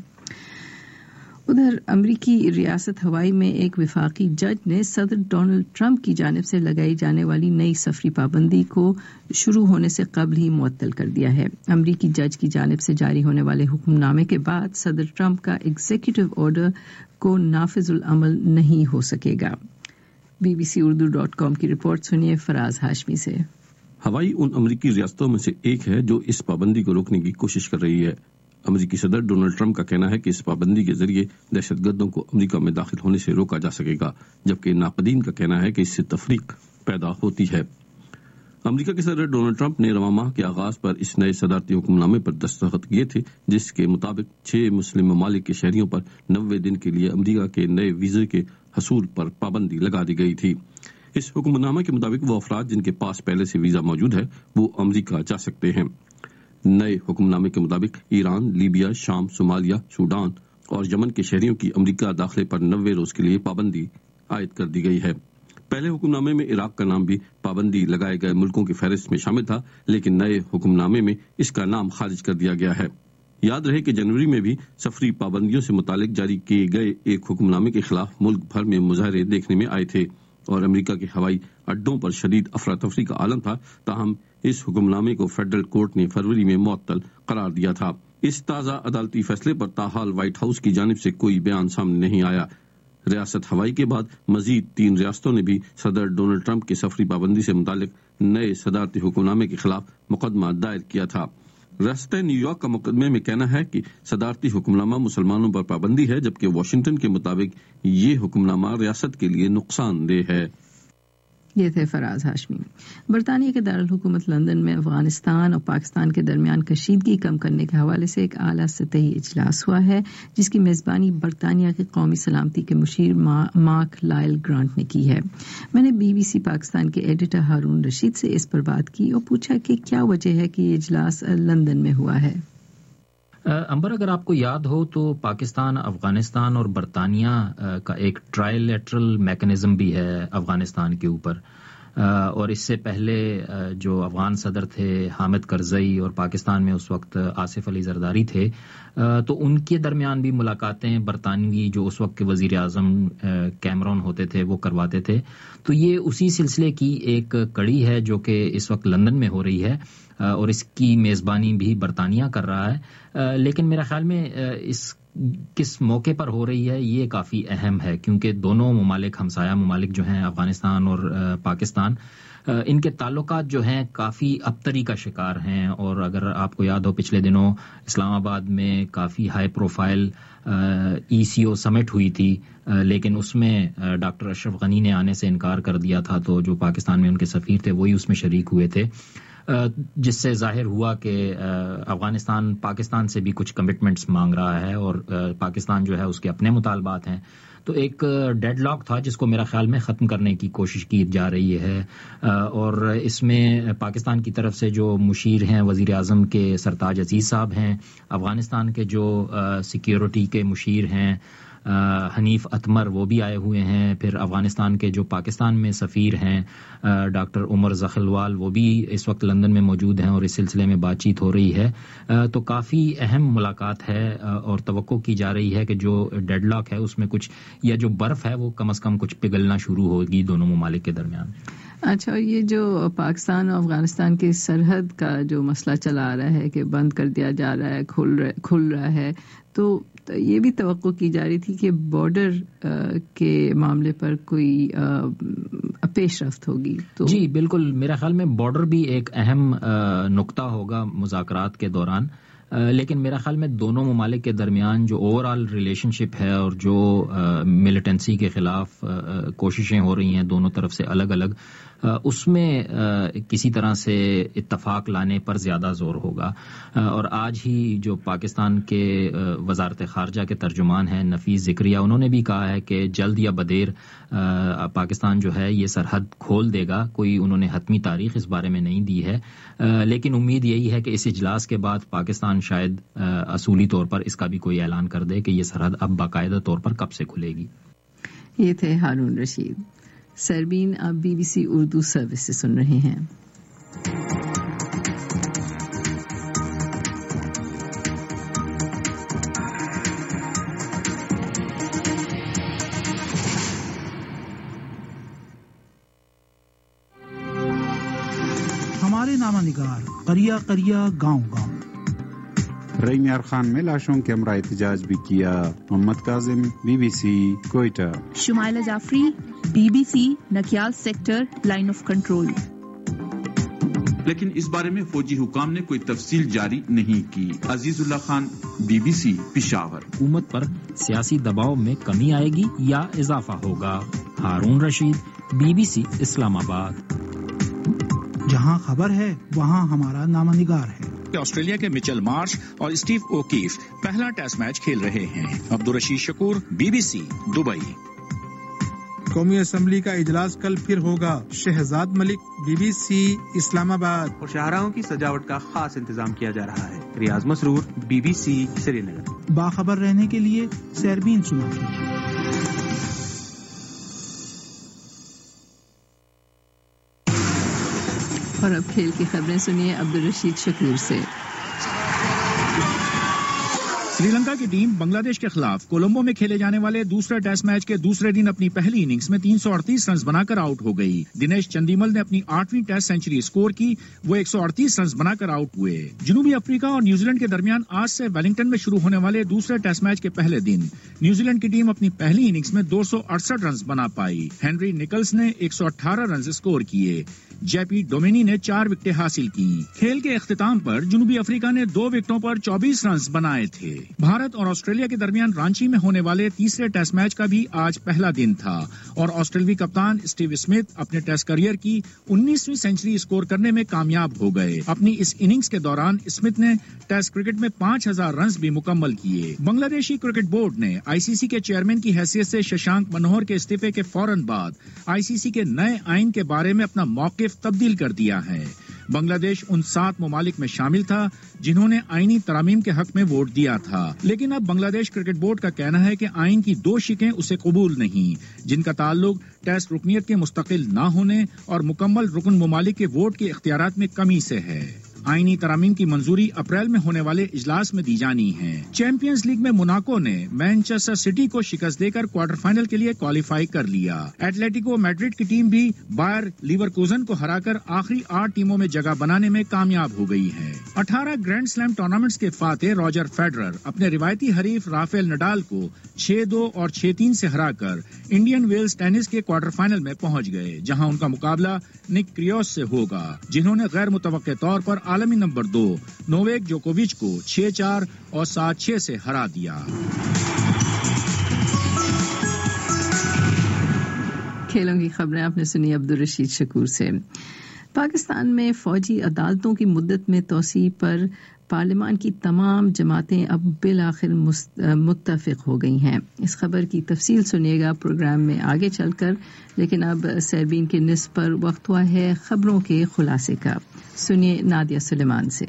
ادھر امریکی ریاست ہوائی میں ایک وفاقی جج نے صدر ڈونلڈ ٹرمپ کی جانب سے لگائی جانے والی نئی سفری پابندی کو شروع ہونے سے قبل ہی معطل کر دیا ہے. امریکی جج کی جانب سے جاری ہونے والے حکم نامے کے بعد صدر ٹرمپ کا ایگزیکٹو آرڈر کو نافذ العمل نہیں ہو سکے گا. B B C Urdu dot com کی رپورٹ سنیے فراز ہاشمی سے. ہوائی ان امریکی ریاستوں میں سے ایک ہے جو اس پابندی کو روکنے کی کوشش کر رہی ہے. امریکی صدر ڈونلڈ ٹرمپ کا کہنا ہے کہ اس پابندی کے ذریعے دہشت گردوں کو امریکہ میں داخل ہونے سے روکا جا سکے گا، جبکہ ناقدین کا کہنا ہے کہ اس سے تفریق پیدا ہوتی ہے. امریکہ کے صدر ڈونلڈ ٹرمپ نے رواں ماہ کے آغاز پر اس نئے صدارتی حکم نامے پر دستخط کیے تھے، جس کے مطابق چھ مسلم ممالک کے شہریوں پر نوے دن کے لیے امریکہ کے نئے ویزے کے حصول پر پابندی لگا دی گئی تھی. اس حکم نامے کے مطابق وہ افراد جن کے پاس پہلے سے ویزا موجود ہے وہ امریکہ جا سکتے ہیں. نئے حکم نامے کے مطابق ایران، لیبیا، شام، صومالیہ، سوڈان اور یمن کے شہریوں کی امریکہ داخلے پر نوے روز کے لیے پابندی عائد کر دی گئی ہے. پہلے حکم نامے میں عراق کا نام بھی پابندی لگائے گئے ملکوں کی فہرست میں شامل تھا، لیکن نئے حکم نامے میں اس کا نام خارج کر دیا گیا ہے. یاد رہے کہ جنوری میں بھی سفری پابندیوں سے متعلق جاری کیے گئے ایک حکم نامے کے خلاف ملک بھر میں مظاہرے دیکھنے میں آئے تھے اور امریکہ کے ہوائی اڈوں پر شدید افراتفری کا عالم تھا. تاہم اس حکم نامے کو فیڈرل کورٹ نے فروری میں معطل قرار دیا تھا. اس تازہ عدالتی فیصلے پر تاحال وائٹ ہاؤس کی جانب سے کوئی بیان سامنے نہیں آیا. ریاست ہوائی کے بعد مزید تین ریاستوں نے بھی صدر ڈونلڈ ٹرمپ کی سفری پابندی سے متعلق نئے صدارتی حکم نامے کے خلاف مقدمہ دائر کیا تھا. ریاست نیو یارک کا مقدمے میں کہنا ہے کہ صدارتی حکم نامہ مسلمانوں پر پابندی ہے، جبکہ واشنگٹن کے مطابق یہ حکم نامہ ریاست کے لیے نقصان دہ ہے. یہ تھے فراز ہاشمی. برطانیہ کے دارالحکومت لندن میں افغانستان اور پاکستان کے درمیان کشیدگی کم کرنے کے حوالے سے ایک اعلیٰ سطحی اجلاس ہوا ہے، جس کی میزبانی برطانیہ کے قومی سلامتی کے مشیر مارک لائل گرانٹ نے کی ہے. میں نے بی بی سی پاکستان کے ایڈیٹر ہارون رشید سے اس پر بات کی اور پوچھا کہ کیا وجہ ہے کہ یہ اجلاس لندن میں ہوا ہے. امبر، اگر آپ کو یاد ہو تو پاکستان، افغانستان اور برطانیہ کا ایک ٹرائل لیٹرل میکنزم بھی ہے افغانستان کے اوپر، اور اس سے پہلے جو افغان صدر تھے حامد کرزئی اور پاکستان میں اس وقت آصف علی زرداری تھے، تو ان کے درمیان بھی ملاقاتیں برطانوی جو اس وقت کے وزیر اعظم کیمرون ہوتے تھے وہ کرواتے تھے. تو یہ اسی سلسلے کی ایک کڑی ہے جو کہ اس وقت لندن میں ہو رہی ہے، اور اس کی میزبانی بھی برطانیہ کر رہا ہے. لیکن میرا خیال میں اس کس موقع پر ہو رہی ہے یہ کافی اہم ہے، کیونکہ دونوں ممالک، ہمسایہ ممالک جو ہیں افغانستان اور پاکستان، ان کے تعلقات جو ہیں کافی ابتری کا شکار ہیں. اور اگر آپ کو یاد ہو پچھلے دنوں اسلام آباد میں کافی ہائی پروفائل ای سی او سمٹ ہوئی تھی، لیکن اس میں ڈاکٹر اشرف غنی نے آنے سے انکار کر دیا تھا، تو جو پاکستان میں ان کے سفیر تھے وہی اس میں شریک ہوئے تھے، جس سے ظاہر ہوا کہ افغانستان پاکستان سے بھی کچھ کمٹمنٹس مانگ رہا ہے اور پاکستان جو ہے اس کے اپنے مطالبات ہیں. تو ایک ڈیڈ لاک تھا جس کو میرا خیال میں ختم کرنے کی کوشش کی جا رہی ہے، اور اس میں پاکستان کی طرف سے جو مشیر ہیں وزیر اعظم کے سرتاج عزیز صاحب ہیں، افغانستان کے جو سیکیورٹی کے مشیر ہیں حنیف اتمر وہ بھی آئے ہوئے ہیں، پھر افغانستان کے جو پاکستان میں سفیر ہیں ڈاکٹر عمر زخلوال وہ بھی اس وقت لندن میں موجود ہیں اور اس سلسلے میں بات چیت ہو رہی ہے. تو کافی اہم ملاقات ہے اور توقع کی جا رہی ہے کہ جو ڈیڈ لاک ہے اس میں کچھ یا جو برف ہے وہ کم از کم کچھ پگھلنا شروع ہوگی دونوں ممالک کے درمیان. اچھا، یہ جو پاکستان اور افغانستان کی سرحد کا جو مسئلہ چلا آ رہا ہے کہ بند کر دیا جا رہا ہے، کھل رہا کھل رہا ہے، تو یہ بھی توقع کی جا رہی تھی کہ بارڈر کے معاملے پر کوئی پیش رفت ہوگی. تو جی بالکل، میرا خیال میں بارڈر بھی ایک اہم نقطہ ہوگا مذاکرات کے دوران، لیکن میرا خیال میں دونوں ممالک کے درمیان جو اوور آل ریلیشن شپ ہے اور جو ملیٹنسی کے خلاف کوششیں ہو رہی ہیں دونوں طرف سے الگ الگ، اس میں کسی طرح سے اتفاق لانے پر زیادہ زور ہوگا. اور آج ہی جو پاکستان کے وزارت خارجہ کے ترجمان ہیں نفیس ذکریہ، انہوں نے بھی کہا ہے کہ جلد یا بدیر پاکستان جو ہے یہ سرحد کھول دے گا. کوئی انہوں نے حتمی تاریخ اس بارے میں نہیں دی ہے، لیکن امید یہی ہے کہ اس اجلاس کے بعد پاکستان شاید اصولی طور پر اس کا بھی کوئی اعلان کر دے کہ یہ سرحد اب باقاعدہ طور پر کب سے کھلے گی. یہ تھے ہارون رشید. سربین آپ B B C Urdu service سے سن رہے ہیں. ہمارے نامہ نگار قریہ قریہ گاؤں گاؤں. رحیم یار خان میں لاشوں کے ہمراہ احتجاج بھی کیا. Muhammad Kazim, B B C Quetta. Shumaila Jafri, B B C Nakyal sector, line of control. لیکن اس بارے میں فوجی حکام نے کوئی تفصیل جاری نہیں کی. Azizullah Khan, B B C Peshawar. حکومت پر سیاسی دباؤ میں کمی آئے گی یا اضافہ ہوگا؟ Haroon Rashid, B B C Islamabad. جہاں خبر ہے وہاں ہمارا نامہ نگار ہے. آسٹریلیا کے مچل مارش اور اسٹیو اوکیف پہلا ٹیسٹ میچ کھیل رہے ہیں. Abdul Rashid Shakoor, B B C Dubai. قومی اسمبلی کا اجلاس کل پھر ہوگا. Shahzad Malik, B B C Islamabad. اور شاہراہوں کی سجاوٹ کا خاص انتظام کیا جا رہا ہے. Riaz Masroor, B B C Srinagar. باخبر رہنے کے لیے سیربین سنا کیجیے. اور اب کھیل کی خبریں سنیے عبدالرشید شکور سے. سری لنکا کی ٹیم بنگلہ دیش کے خلاف کولمبو میں کھیلے جانے والے دوسرے ٹیسٹ میچ کے دوسرے دن اپنی پہلی اننگز میں تین سو اڑتیس رنز بنا کر آؤٹ ہو گئی. دنیش چندیمل نے اپنی آٹھویں ٹیسٹ سینچری اسکور کی. وہ ایک سو اڑتیس رنز بنا کر آؤٹ ہوئے. جنوبی افریقہ اور نیوزی لینڈ کے درمیان آج سے ویلنگٹن میں شروع ہونے والے دوسرے ٹیسٹ میچ کے پہلے دن نیوزی لینڈ کی ٹیم اپنی پہلی اننگز میں دو سو اڑسٹھ رنز بنا پائی. ہینری نکلس نے ایک سو اٹھارہ رنز اسکور کیے. جے پی ڈومینی نے چار وکٹیں حاصل کی. کھیل کے اختتام پر جنوبی افریقہ نے دو وکٹوں پر چوبیس رنز بنائے تھے. بھارت اور آسٹریلیا کے درمیان رانچی میں ہونے والے تیسرے ٹیسٹ میچ کا بھی آج پہلا دن تھا اور آسٹریلوی کپتان اسٹیو اسمتھ اپنے ٹیسٹ کیریئر کی انیسویں سینچری اسکور کرنے میں کامیاب ہو گئے. اپنی اس اننگز کے دوران اسمتھ نے ٹیسٹ کرکٹ میں پانچ ہزار رنز بھی مکمل کیے. بنگلہ دیشی کرکٹ بورڈ نے آئی سی سی کے چیئرمین کی حیثیت سے ششانک منوہر کے استعفے کے فوراً بعد آئی سی سی کے نئے آئین کے بارے میں اپنا موقف تبدیل کر دیا ہے. بنگلہ دیش ان سات ممالک میں شامل تھا جنہوں نے آئینی ترامیم کے حق میں ووٹ دیا تھا، لیکن اب بنگلہ دیش کرکٹ بورڈ کا کہنا ہے کہ آئین کی دو شقیں اسے قبول نہیں، جن کا تعلق ٹیسٹ رکنیت کے مستقل نہ ہونے اور مکمل رکن ممالک کے ووٹ کے اختیارات میں کمی سے ہے. آئینی ترامیم کی منظوری اپریل میں ہونے والے اجلاس میں دی جانی ہے. چیمپئنز لیگ میں موناکو نے مانچسٹر سٹی کو شکست دے کر کوارٹر فائنل کے لیے کوالیفائی کر لیا. ایٹلیٹیکو میڈرڈ کی ٹیم بھی بائر لیورکوزن کو ہرا کر آخری آٹھ ٹیموں میں جگہ بنانے میں کامیاب ہو گئی ہے. اٹھارہ گرینڈ سلیم ٹورنامنٹس کے فاتح راجر فیڈرر اپنے روایتی حریف رافیل نڈال کو چھ دو اور چھ تین سے ہرا کر انڈین ویلز ٹینس کے کوارٹر فائنل میں پہنچ گئے، جہاں ان کا مقابلہ نک کریوس سے ہوگا، جنہوں نے غیر متوقع طور پر عالمی نمبر دو نوویک جوکووچ کو چھ چار اور سات چھ سے ہرا دیا. کھیلوں کی خبریں آپ نے سنی عبدالرشید شکور سے. پاکستان میں فوجی عدالتوں کی مدت میں توسیع پر پارلیمان کی تمام جماعتیں اب بالآخر متفق ہو گئی ہیں. اس خبر کی تفصیل سنیے گا پروگرام میں آگے چل کر، لیکن اب سیربین کے نصف پر وقت ہوا ہے خبروں کے خلاصے کا. سنیے نادیہ سلیمان سے.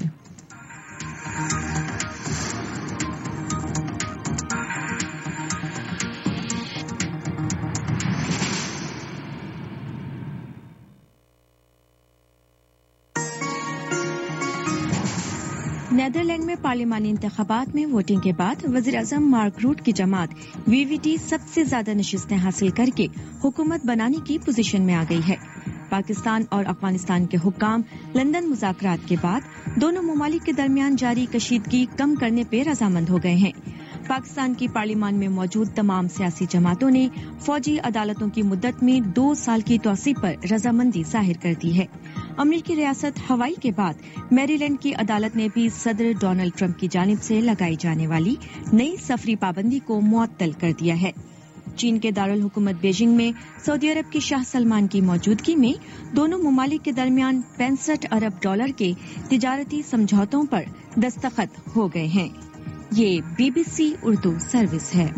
نیدرلینڈ میں پارلیمانی انتخابات میں ووٹنگ کے بعد وزیر اعظم مارک روٹ کی جماعت وی وی ڈی سب سے زیادہ نشستیں حاصل کر کے حکومت بنانے کی پوزیشن میں آ گئی ہے. پاکستان اور افغانستان کے حکام لندن مذاکرات کے بعد دونوں ممالک کے درمیان جاری کشیدگی کم کرنے پہ رضامند ہو گئے ہیں۔ پاکستان کی پارلیمان میں موجود تمام سیاسی جماعتوں نے فوجی عدالتوں کی مدت میں دو سال کی توسیع پر رضامندی ظاہر کر دی ہے۔ امریکی ریاست ہوائی کے بعد میری لینڈ کی عدالت نے بھی صدر ڈونلڈ ٹرمپ کی جانب سے لگائی جانے والی نئی سفری پابندی کو معطل کر دیا ہے۔ چین کے دارالحکومت بیجنگ میں سعودی عرب کے شاہ سلمان کی موجودگی میں دونوں ممالک کے درمیان پینسٹھ ارب ڈالر کے تجارتی سمجھوتوں پر دستخط ہو گئے ہیں۔ یہ B B C Urdu service ہے۔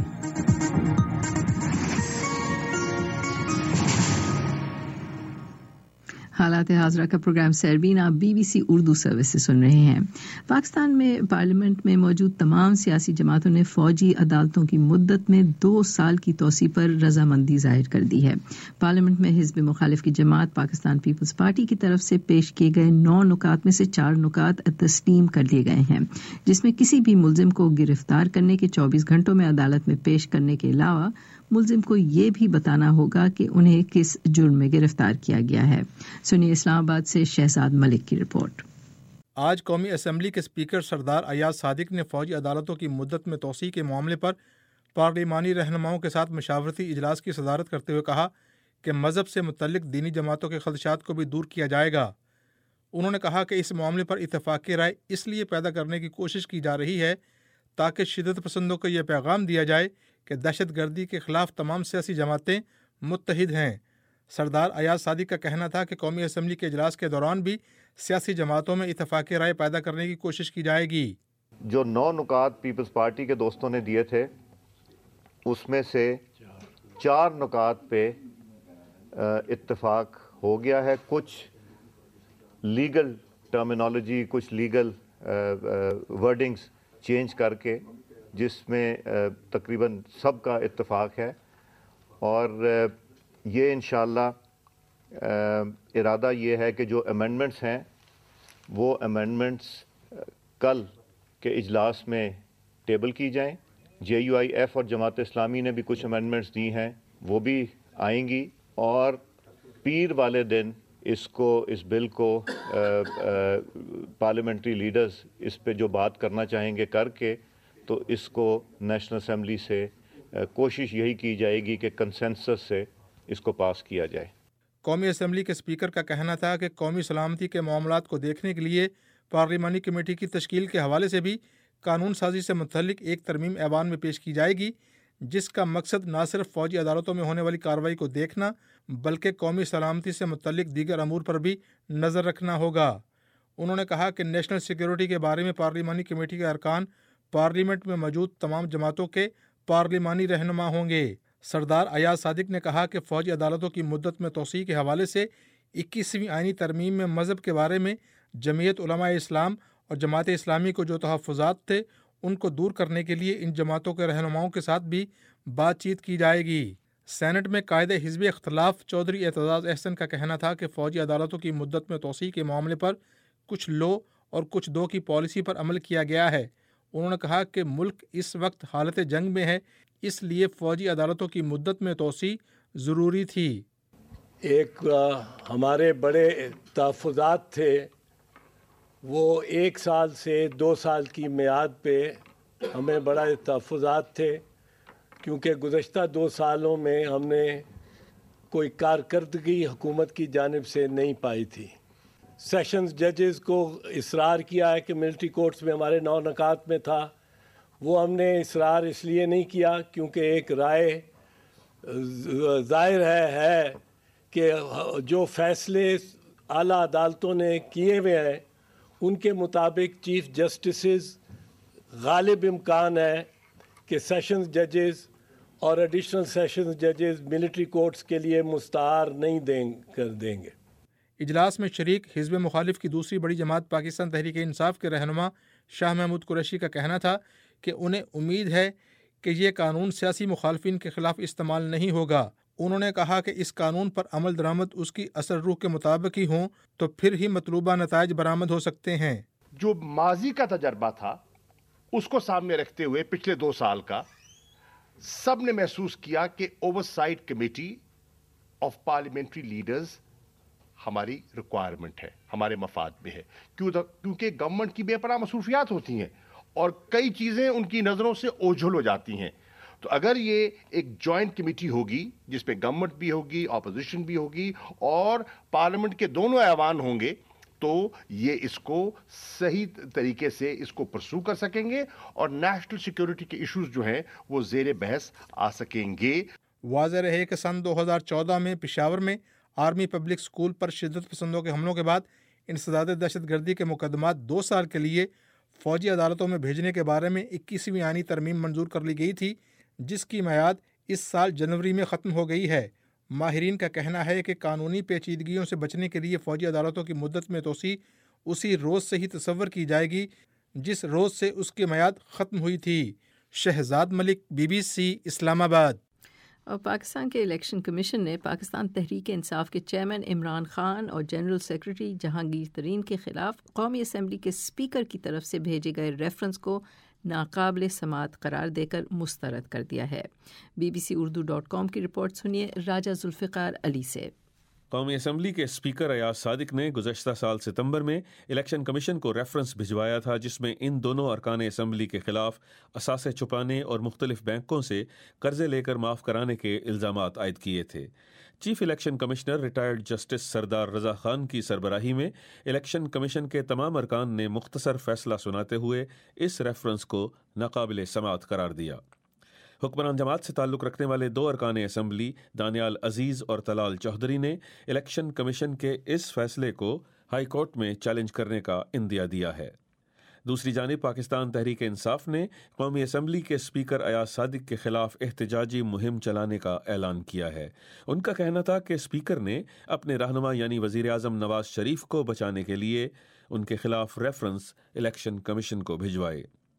حالات حاضرہ کا پروگرام سیربین آپ B B C Urdu service سے سن رہے ہیں۔ پاکستان میں پارلیمنٹ میں موجود تمام سیاسی جماعتوں نے فوجی عدالتوں کی مدت میں دو سال کی توسیع پر رضامندی ظاہر کر دی ہے۔ پارلیمنٹ میں حزب مخالف کی جماعت پاکستان پیپلز پارٹی کی طرف سے پیش کیے گئے نو نکات میں سے چار نکات تسلیم کر لیے گئے ہیں، جس میں کسی بھی ملزم کو گرفتار کرنے کے چوبیس گھنٹوں میں عدالت میں پیش کرنے کے علاوہ ملزم کو یہ بھی بتانا ہوگا کہ انہیں کس جرم میں گرفتار کیا گیا ہے۔ سنیے اسلام آباد سے شہزاد ملک کی رپورٹ۔ آج قومی اسمبلی کے اسپیکر سردار ایاز صادق نے فوجی عدالتوں کی مدت میں توسیع کے معاملے پر پارلیمانی رہنماؤں کے ساتھ مشاورتی اجلاس کی صدارت کرتے ہوئے کہا کہ مذہب سے متعلق دینی جماعتوں کے خدشات کو بھی دور کیا جائے گا۔ انہوں نے کہا کہ اس معاملے پر اتفاقی رائے اس لیے پیدا کرنے کی کوشش کی جا رہی ہے تاکہ شدت پسندوں کو یہ پیغام دیا جائے کہ دہشت گردی کے خلاف تمام سیاسی جماعتیں متحد ہیں۔ سردار ایاز صادق کا کہنا تھا کہ قومی اسمبلی کے اجلاس کے دوران بھی سیاسی جماعتوں میں اتفاقی رائے پیدا کرنے کی کوشش کی جائے گی۔ جو نو نکات پیپلز پارٹی کے دوستوں نے دیے تھے اس میں سے چار نکات پہ اتفاق ہو گیا ہے۔ کچھ لیگل ٹرمینالوجی، کچھ لیگل ورڈنگز چینج کر کے، جس میں تقریباً سب کا اتفاق ہے، اور یہ انشاءاللہ ارادہ یہ ہے کہ جو امینڈمنٹس ہیں وہ امینڈمنٹس کل کے اجلاس میں ٹیبل کی جائیں۔ جے یو آئی ایف اور جماعت اسلامی نے بھی کچھ امینڈمنٹس دی ہیں، وہ بھی آئیں گی، اور پیر والے دن اس کو اس بل کو پارلیمنٹری لیڈرز اس پہ جو بات کرنا چاہیں گے کر کے، تو اس کو نیشنل اسمبلی سے کوشش یہی کی جائے گی کہ کنسنسس سے اس کو پاس کیا جائے۔ قومی اسمبلی کے اسپیکر کا کہنا تھا کہ قومی سلامتی کے معاملات کو دیکھنے کے لیے پارلیمانی کمیٹی کی تشکیل کے حوالے سے بھی قانون سازی سے متعلق ایک ترمیم ایوان میں پیش کی جائے گی، جس کا مقصد نہ صرف فوجی عدالتوں میں ہونے والی کارروائی کو دیکھنا بلکہ قومی سلامتی سے متعلق دیگر امور پر بھی نظر رکھنا ہوگا۔ انہوں نے کہا کہ نیشنل سیکیورٹی کے بارے میں پارلیمانی کمیٹی کے ارکان پارلیمنٹ میں موجود تمام جماعتوں کے پارلیمانی رہنما ہوں گے۔ سردار ایاز صادق نے کہا کہ فوجی عدالتوں کی مدت میں توسیع کے حوالے سے اکیسویں آئینی ترمیم میں مذہب کے بارے میں جمعیت علماء اسلام اور جماعت اسلامی کو جو تحفظات تھے ان کو دور کرنے کے لیے ان جماعتوں کے رہنماؤں کے ساتھ بھی بات چیت کی جائے گی۔ سینٹ میں قائد حزب اختلاف چودھری اعتزاز احسن کا کہنا تھا کہ فوجی عدالتوں کی مدت میں توسیع کے معاملے پر کچھ لو اور کچھ دو کی پالیسی پر عمل کیا گیا ہے۔ انہوں نے کہا کہ ملک اس وقت حالت جنگ میں ہے، اس لیے فوجی عدالتوں کی مدت میں توسیع ضروری تھی۔ ایک ہمارے بڑے تحفظات تھے، وہ ایک سال سے دو سال کی میعاد پہ ہمیں بڑا تحفظات تھے، کیونکہ گزشتہ دو سالوں میں ہم نے کوئی کارکردگی حکومت کی جانب سے نہیں پائی تھی۔ سیشنز ججز کو اصرار کیا ہے کہ ملٹری کورٹس میں ہمارے نو نکات میں تھا، وہ ہم نے اصرار اس لیے نہیں کیا کیونکہ ایک رائے ظاہر ہے ہے کہ جو فیصلے اعلیٰ عدالتوں نے کیے ہوئے ہیں ان کے مطابق چیف جسٹسز غالب امکان ہے کہ سیشنز ججز اور ایڈیشنل سیشنز ججز ملٹری کورٹس کے لیے مستعار نہیں دیں کر دیں گے۔ اجلاس میں شریک حزب مخالف کی دوسری بڑی جماعت پاکستان تحریک انصاف کے رہنما شاہ محمود قریشی کا کہنا تھا کہ انہیں امید ہے کہ یہ قانون سیاسی مخالفین کے خلاف استعمال نہیں ہوگا۔ انہوں نے کہا کہ اس قانون پر عمل درآمد اس کی اصل روح کے مطابق ہی ہوں تو پھر ہی مطلوبہ نتائج برآمد ہو سکتے ہیں۔ جو ماضی کا تجربہ تھا اس کو سامنے رکھتے ہوئے پچھلے دو سال کا سب نے محسوس کیا کہ oversight committee of parliamentary leaders ہماری ریکوائرمنٹ ہے, ہمارے مفاد میں ہے, کیونکہ گورنمنٹ کی بے پناہ مصروفیات ہوتی ہیں اور کئی چیزیں ان کی نظروں سے اوجھل ہو جاتی ہیں. تو اگر یہ ایک جوائنٹ کمیٹی ہوگی جس میں گورنمنٹ بھی ہوگی, اپوزیشن بھی ہوگی اور پارلیمنٹ کے دونوں ایوان ہوں گے, تو یہ اس کو صحیح طریقے سے اس کو پرسو کر سکیں گے اور نیشنل سیکیورٹی کے ایشوز جو ہیں وہ زیر بحث آ سکیں گے. واضح رہے کہ سن دو ہزار چودہ میں پشاور میں آرمی پبلک اسکول پر شدت پسندوں کے حملوں کے بعد انسداد دہشت گردی کے مقدمات دو سال کے لیے فوجی عدالتوں میں بھیجنے کے بارے میں اکیسویں آئینی ترمیم منظور کر لی گئی تھی, جس کی میعاد اس سال جنوری میں ختم ہو گئی ہے. ماہرین کا کہنا ہے کہ قانونی پیچیدگیوں سے بچنے کے لیے فوجی عدالتوں کی مدت میں توسیع اسی روز سے ہی تصور کی جائے گی جس روز سے اس کی میعاد ختم ہوئی تھی. Shahzad Malik, B B C, Islamabad. اور پاکستان کے الیکشن کمیشن نے پاکستان تحریک انصاف کے چیئرمین عمران خان اور جنرل سیکرٹری جہانگیر ترین کے خلاف قومی اسمبلی کے اسپیکر کی طرف سے بھیجے گئے ریفرنس کو ناقابل سماعت قرار دے کر مسترد کر دیا ہے. B B C Urdu dot com کی رپورٹ سنیے راجہ ذوالفقار علی سے. قومی اسمبلی کے اسپیکر ایاز صادق نے گزشتہ سال ستمبر میں الیکشن کمیشن کو ریفرنس بھجوایا تھا جس میں ان دونوں ارکان اسمبلی کے خلاف اثاثے چھپانے اور مختلف بینکوں سے قرضے لے کر معاف کرانے کے الزامات عائد کیے تھے. Chief election commissioner retired justice Sardar Raza Khan کی سربراہی میں الیکشن کمیشن کے تمام ارکان نے مختصر فیصلہ سناتے ہوئے اس ریفرنس کو ناقابل سماعت قرار دیا. حکمران جماعت سے تعلق رکھنے والے دو ارکان اسمبلی دانیال عزیز اور طلال چودھری نے الیکشن کمیشن کے اس فیصلے کو ہائی کورٹ میں چیلنج کرنے کا اندیا دیا ہے. دوسری جانب پاکستان تحریک انصاف نے قومی اسمبلی کے اسپیکر ایاز صادق کے خلاف احتجاجی مہم چلانے کا اعلان کیا ہے. ان کا کہنا تھا کہ اسپیکر نے اپنے رہنما یعنی وزیر اعظم نواز شریف کو بچانے کے لیے ان کے خلاف ریفرنس الیکشن کمیشن کو بھجوائے.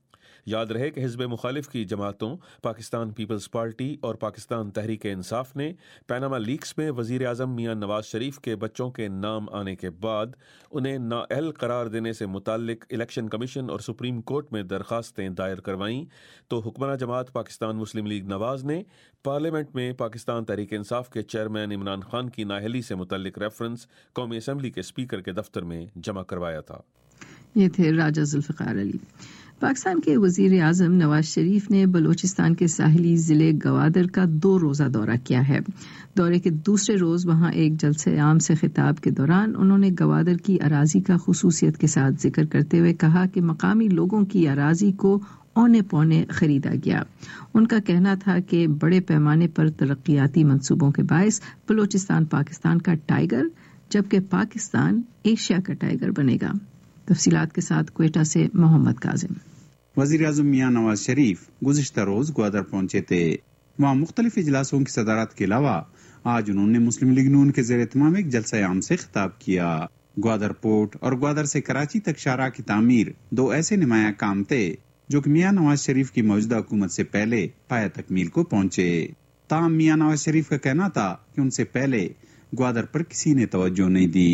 یاد رہے کہ حزب مخالف کی جماعتوں پاکستان پیپلز پارٹی اور پاکستان تحریک انصاف نے پیناما لیکس میں وزیر اعظم میاں نواز شریف کے بچوں کے نام آنے کے بعد انہیں نااہل قرار دینے سے متعلق الیکشن کمیشن اور سپریم کورٹ میں درخواستیں دائر کروائیں تو حکمراں جماعت پاکستان مسلم لیگ نواز نے پارلیمنٹ میں پاکستان تحریک انصاف کے چیئرمین عمران خان کی نااہلی سے متعلق ریفرنس قومی اسمبلی کے اسپیکر کے دفتر میں جمع کروایا تھا. یہ تھے راجہ ذوالفقار علی. پاکستان کے وزیر اعظم نواز شریف نے بلوچستان کے ساحلی ضلع گوادر کا دو روزہ دورہ کیا ہے. دورے کے دوسرے روز وہاں ایک جلسہ عام سے خطاب کے دوران انہوں نے گوادر کی اراضی کا خصوصیت کے ساتھ ذکر کرتے ہوئے کہا کہ مقامی لوگوں کی اراضی کو اونے پونے خریدا گیا. ان کا کہنا تھا کہ بڑے پیمانے پر ترقیاتی منصوبوں کے باعث بلوچستان پاکستان کا ٹائیگر جبکہ پاکستان ایشیا کا ٹائیگر بنے گا. تفصیلات کے ساتھ کوئٹہ سے محمد کاظم. وزیر اعظم میاں نواز شریف گزشتہ روز گوادر پہنچے تھے. وہاں مختلف اجلاسوں کی صدارت کے علاوہ آج انہوں نے مسلم لیگ نون کے زیر اہتمام ایک جلسہ عام سے خطاب کیا. گوادر پورٹ اور گوادر سے کراچی تک شاہراہ کی تعمیر دو ایسے نمایاں کام تھے جو کہ میاں نواز شریف کی موجودہ حکومت سے پہلے پایہ تکمیل کو پہنچے. تاہم میاں نواز شریف کا کہنا تھا کہ ان سے پہلے گوادر پر کسی نے توجہ نہیں دی.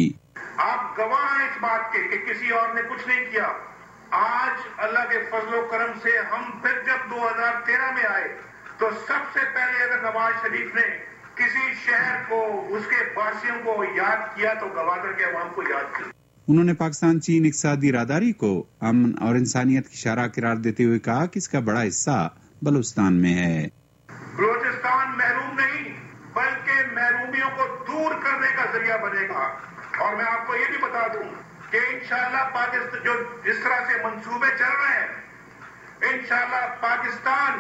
آپ گواہ ہیں اس بات کے کہ کسی اور نے کچھ نہیں کیا. آج اللہ کے فضل و کرم سے ہم پھر جب دو ہزار تیرہ میں آئے تو سب سے پہلے اگر نواز شریف نے کسی شہر کو اس کے باشیوں کو یاد کیا تو گوادر کے عوام کو یاد کیا. انہوں نے پاکستان چین اقتصادی راداری کو امن اور انسانیت کی شاہراہ قرار دیتے ہوئے کہا کہ اس کا بڑا حصہ بلوچستان میں ہے. بلوچستان محروم نہیں بلکہ محرومیوں کو دور کرنے کا ذریعہ بنے گا. اور میں آپ کو یہ بھی بتا دوں کہ انشاءاللہ پاکستان جو جس طرح سے منصوبے چل رہے ہیں انشاءاللہ پاکستان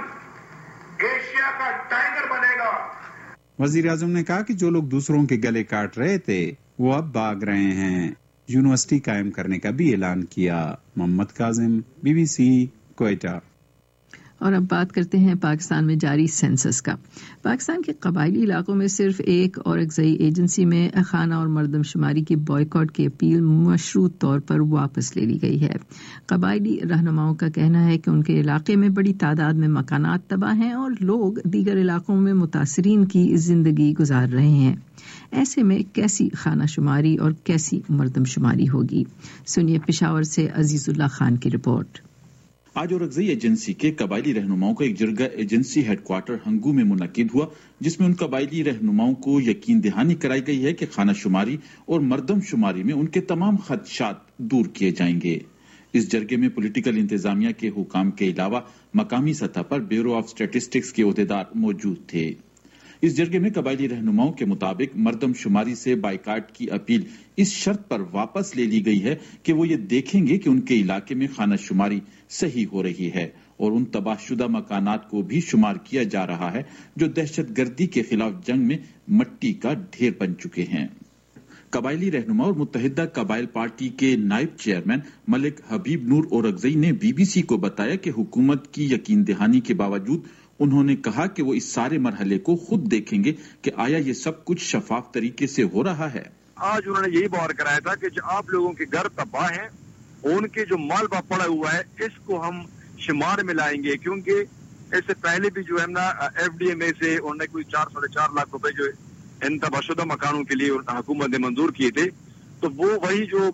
ایشیا کا ٹائیگر بنے گا. وزیر اعظم نے کہا کہ جو لوگ دوسروں کے گلے کاٹ رہے تھے وہ اب بھاگ رہے ہیں. یونیورسٹی قائم کرنے کا بھی اعلان کیا. Muhammad Kazim, B B C, Quetta. اور اب بات کرتے ہیں پاکستان میں جاری سینسس کا. پاکستان کے قبائلی علاقوں میں صرف ایک اور اقضائی ایجنسی میں خانہ اور مردم شماری کی بائیکاٹ کی اپیل مشروط طور پر واپس لے لی گئی ہے. قبائلی رہنماؤں کا کہنا ہے کہ ان کے علاقے میں بڑی تعداد میں مکانات تباہ ہیں اور لوگ دیگر علاقوں میں متاثرین کی زندگی گزار رہے ہیں. ایسے میں کیسی خانہ شماری اور کیسی مردم شماری ہوگی؟ سنیے پشاور سے عزیز اللہ خان کی رپورٹ. آج اورکزئی ایجنسی کے قبائلی رہنماؤں کا ایک جرگہ ایجنسی ہیڈ کوارٹر ہنگو میں منعقد ہوا، جس میں ان قبائلی رہنماؤں کو یقین دہانی کرائی گئی ہے کہ خانہ شماری اور مردم شماری میں ان کے تمام خدشات دور کیے جائیں گے۔ اس جرگے میں پولیٹیکل انتظامیہ کے حکام کے علاوہ مقامی سطح پر بیورو آف اسٹیٹسٹکس کے عہدیدار موجود تھے۔ اس جرگے میں قبائلی رہنماؤں کے مطابق مردم شماری سے بائیکاٹ کی اپیل اس شرط پر واپس لے لی گئی ہے کہ وہ یہ دیکھیں گے کہ ان کے علاقے میں خانہ شماری صحیح ہو رہی ہے اور ان تباہ شدہ مکانات کو بھی شمار کیا جا رہا ہے جو دہشت گردی کے خلاف جنگ میں مٹی کا ڈھیر بن چکے ہیں۔ قبائلی رہنما اور متحدہ قبائل پارٹی کے نائب چیئرمین ملک حبیب نور اورکزئی نے بی بی سی کو بتایا کہ حکومت کی یقین دہانی کے باوجود انہوں نے کہا کہ وہ اس سارے مرحلے کو خود دیکھیں گے کہ آیا یہ سب کچھ شفاف طریقے سے ہو رہا ہے۔ آج انہوں نے یہی باور کرایا تھا کہ جو آپ لوگوں کے گھر تباہ ہیں، ان کے جو مال با پڑا ہوا ہے اس کو ہم شمار میں لائیں گے، کیونکہ اس سے پہلے بھی جو ہے نا ایف ڈی ایم اے سے انہوں نے کوئی چار ساڑھے چار لاکھ روپے جو ان تباہ شدہ مکانوں کے لیے حکومت نے منظور کیے تھے، تو وہ وہی جو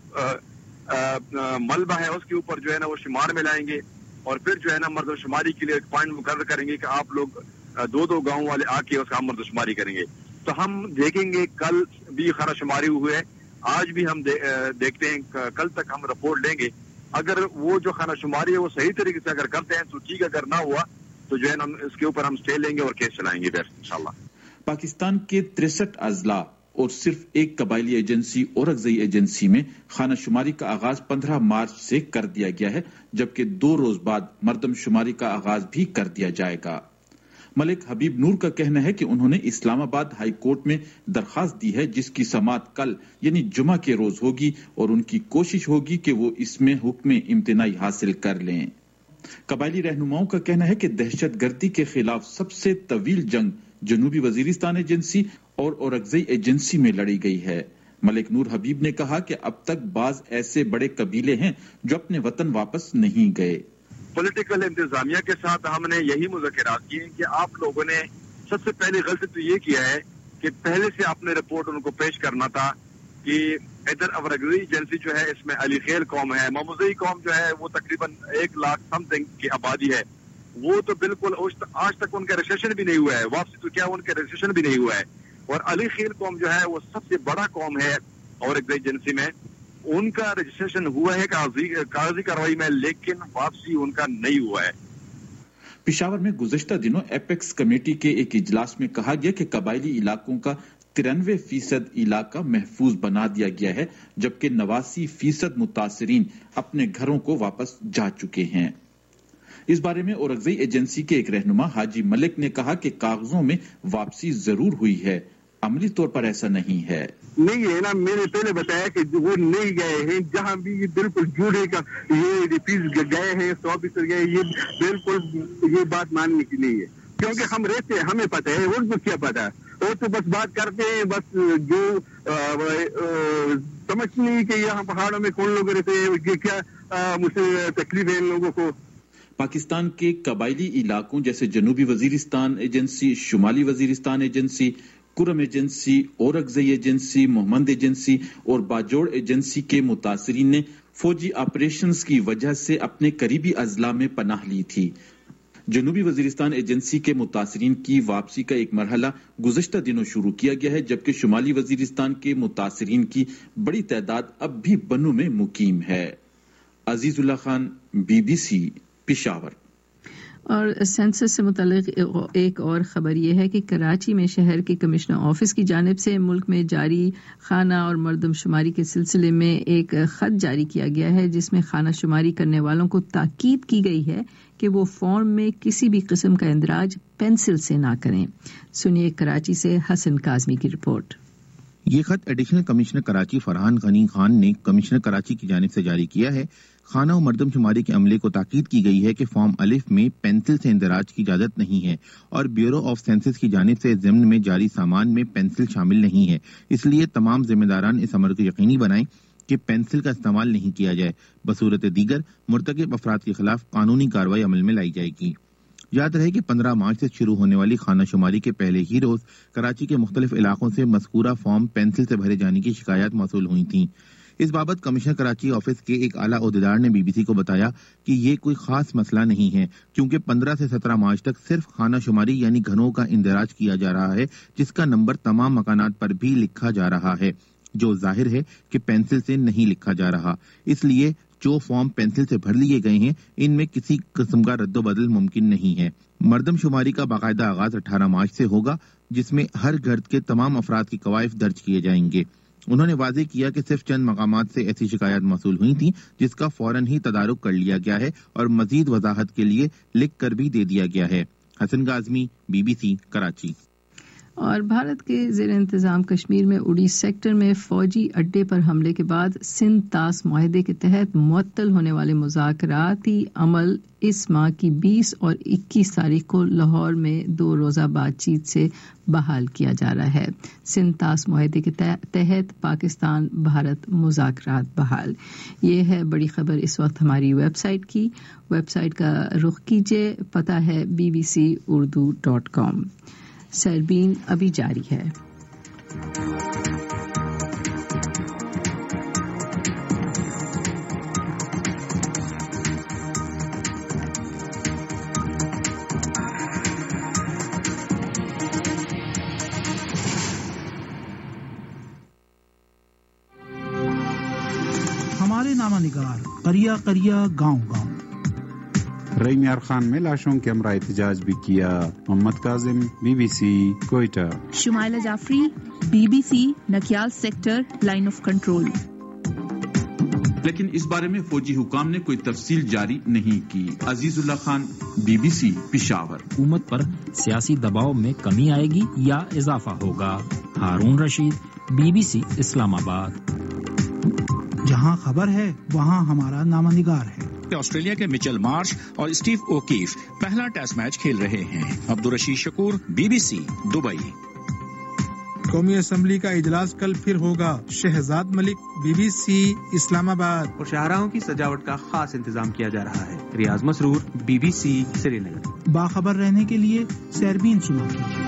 ملبہ ہے اس کے اوپر جو ہے نا وہ شمار میں لائیں گے اور پھر جو ہے نا مردم شماری کے لیے ایک پوائنٹ مقرر کریں گے کہ آپ لوگ دو دو گاؤں والے آ کے اس کا مردم شماری کریں گے۔ تو ہم دیکھیں گے، کل بھی خانہ شماری ہوئے ہے، آج بھی ہم دیکھتے ہیں، کل تک ہم رپورٹ لیں گے۔ اگر وہ جو خانہ شماری ہے وہ صحیح طریقے سے اگر کرتے ہیں تو ٹھیک، اگر نہ ہوا تو جو ہے نا اس کے اوپر ہم سٹے لیں گے اور کیس چلائیں گے پھر انشاءاللہ۔ پاکستان کے تریسٹھ اضلاع اور صرف ایک قبائلی ایجنسی اورکزئی ایجنسی میں خانہ شماری کا آغاز پندرہ مارچ سے کر دیا گیا ہے، جبکہ دو روز بعد مردم شماری کا آغاز بھی کر دیا جائے گا۔ ملک حبیب نور کا کہنا ہے کہ انہوں نے اسلام آباد ہائی کورٹ میں درخواست دی ہے، جس کی سماعت کل یعنی جمعہ کے روز ہوگی، اور ان کی کوشش ہوگی کہ وہ اس میں حکم امتناعی حاصل کر لیں۔ قبائلی رہنماؤں کا کہنا ہے کہ دہشت گردی کے خلاف سب سے طویل جنگ جنوبی وزیرستان ایجنسی اور اورکزئی ایجنسی میں لڑی گئی ہے۔ ملک نور حبیب نے کہا کہ اب تک بعض ایسے بڑے قبیلے ہیں جو اپنے وطن واپس نہیں گئے۔ پولیٹیکل انتظامیہ کے ساتھ ہم نے یہی مذاکرات کیے کہ آپ لوگوں نے سب سے پہلی غلطی تو یہ کیا ہے کہ پہلے سے آپ نے رپورٹ ان کو پیش کرنا تھا کہ ادھر اورکزئی ایجنسی جو ہے اس میں علی خیل قوم ہے، ماموزئی قوم جو ہے وہ تقریباً ایک لاکھ سم تھنگ کی آبادی ہے، وہ تو بالکل آج تک ان کا رجسٹریشن بھی نہیں ہوا ہے، واپسی تو کیا ان کا رجسٹریشن بھی نہیں ہوا ہے، اور علی خیل قوم جو ہے وہ سب سے بڑا قوم ہے اورکزئی ایجنسی میں، ان کا رجسٹریشن ہوا ہے کاغذی کارروائی میں، لیکن واپسی ان کا نہیں ہوا ہے۔ پشاور میں گزشتہ دنوں ایپیکس کمیٹی کے ایک اجلاس میں کہا گیا کہ قبائلی علاقوں کا ترانوے فیصد علاقہ محفوظ بنا دیا گیا ہے، جبکہ نواسی فیصد متاثرین اپنے گھروں کو واپس جا چکے ہیں۔ اس بارے میں اورکزئی ایجنسی کے ایک رہنما حاجی ملک نے کہا کہ کاغذوں میں واپسی ضرور ہوئی ہے، عملی طور پر ایسا نہیں ہے۔ نہیں ہے نا، میں نے پہلے بتایا کہ وہ نہیں گئے ہیں، جہاں بھی بالکل جھوٹے کا یہ ریفیز گئے ہیں، سو فیصد گئے، یہ بالکل یہ بات ماننے کی نہیں ہے، کیونکہ ہم رہتے ہیں، ہمیں پتہ ہے، ان کو کیا پتہ ہے، وہ تو بس بات کرتے ہیں، بس جو سمجھ نہیں کہ یہاں پہاڑوں میں کون لوگ رہتے ہیں، یہ کیا مجھ سے تکلیف ہے ان لوگوں کو۔ پاکستان کے قبائلی علاقوں جیسے جنوبی وزیرستان ایجنسی، شمالی Waziristan agency, Kurram agency, Orakzai agency, Mohmand agency اور باجوڑ ایجنسی کے متاثرین نے فوجی آپریشنز کی وجہ سے اپنے قریبی اضلاع میں پناہ لی تھی۔ جنوبی وزیرستان ایجنسی کے متاثرین کی واپسی کا ایک مرحلہ گزشتہ دنوں شروع کیا گیا ہے، جبکہ شمالی وزیرستان کے متاثرین کی بڑی تعداد اب بھی بنوں میں مقیم ہے۔ Azizullah Khan, B B C, Peshawar. اور سینسس سے متعلق ایک اور خبر یہ ہے کہ کراچی میں شہر کے کمشنر آفس کی جانب سے ملک میں جاری خانہ اور مردم شماری کے سلسلے میں ایک خط جاری کیا گیا ہے، جس میں خانہ شماری کرنے والوں کو تاکید کی گئی ہے کہ وہ فارم میں کسی بھی قسم کا اندراج پینسل سے نہ کریں۔ سنیے کراچی سے حسن کاظمی کی رپورٹ۔ یہ خط ایڈیشنل کمشنر کراچی فرحان غنی خان نے کمشنر کراچی کی جانب سے جاری کیا ہے۔ خانہ و مردم شماری کے عملے کو تاکید کی گئی ہے کہ فارم الف میں پینسل سے اندراج کی اجازت نہیں ہے، اور بیورو آف سینسس کی جانب سے ضمن میں جاری سامان میں پینسل شامل نہیں ہے، اس لیے تمام ذمہ داران اس امر کو یقینی بنائیں کہ پینسل کا استعمال نہیں کیا جائے، بصورت دیگر مرتکب افراد کے خلاف قانونی کارروائی عمل میں لائی جائے گی۔ یاد رہے کہ پندرہ مارچ سے شروع ہونے والی خانہ شماری کے پہلے ہی روز کراچی کے مختلف علاقوں سے مذکورہ فارم پینسل سے بھرے جانے کی شکایات موصول ہوئی تھیں۔ اس بابت کمشنر کراچی آفس کے ایک اعلیٰ عہدیدار نے بی بی سی کو بتایا کہ یہ کوئی خاص مسئلہ نہیں ہے، کیونکہ پندرہ سے سترہ مارچ تک صرف خانہ شماری یعنی گھروں کا اندراج کیا جا رہا ہے، جس کا نمبر تمام مکانات پر بھی لکھا جا رہا ہے، جو ظاہر ہے کہ پینسل سے نہیں لکھا جا رہا۔ اس لیے جو فارم پینسل سے بھر لیے گئے ہیں ان میں کسی قسم کا رد و بدل ممکن نہیں ہے۔ مردم شماری کا باقاعدہ آغاز اٹھارہ مارچ سے ہوگا، جس میں ہر گھر کے تمام افراد کے کوائف درج کیے جائیں گے۔ انہوں نے واضح کیا کہ صرف چند مقامات سے ایسی شکایات موصول ہوئی تھیں جس کا فوراً ہی تدارک کر لیا گیا ہے اور مزید وضاحت کے لیے لکھ کر بھی دے دیا گیا ہے۔ Hasan Kazmi, B B C, Karachi. اور بھارت کے زیر انتظام کشمیر میں اڑی سیکٹر میں فوجی اڈے پر حملے کے بعد سندھ طاس معاہدے کے تحت معطل ہونے والے مذاکراتی عمل اس ماہ کی بیس اور اکیس تاریخ کو لاہور میں دو روزہ بات چیت سے بحال کیا جا رہا ہے۔ سندھ طاس معاہدے کے تحت پاکستان بھارت مذاکرات بحال۔ یہ ہے بڑی خبر اس وقت ہماری ویب سائٹ کی۔ ویب سائٹ کا رخ کیجیے، پتہ ہے B B C Urdu dot com. Sairbeen ابھی جاری ہے۔ ہمارے نامہ نگار قریہ قریہ گاؤں گاؤں۔ رئی میار خان میں لاشوں کے ہمراہ احتجاج بھی کیا۔ Muhammad Kazim, B B C, Quetta. Shumaila Jafri, B B C, Nakyal sector, line of control. لیکن اس بارے میں فوجی حکام نے کوئی تفصیل جاری نہیں کی۔ Azizullah Khan, B B C, Peshawar. حکومت پر سیاسی دباؤ میں کمی آئے گی یا اضافہ ہوگا؟ Haroon Rashid, B B C, Islamabad. جہاں خبر ہے وہاں ہمارا نامہ نگار ہے۔ آسٹریلیا کے مچل مارش اور اسٹیو اوکیف پہلا ٹیسٹ میچ کھیل رہے ہیں۔ Abdul Rashid Shakoor, B B C, Dubai. قومی اسمبلی کا اجلاس کل پھر ہوگا۔ Shahzad Malik, B B C, Islamabad. اور شاہراہوں کی سجاوٹ کا خاص انتظام کیا جا رہا ہے۔ Riaz Masroor, B B C, Srinagar. باخبر رہنے کے لیے سیربین سنو کیجیے۔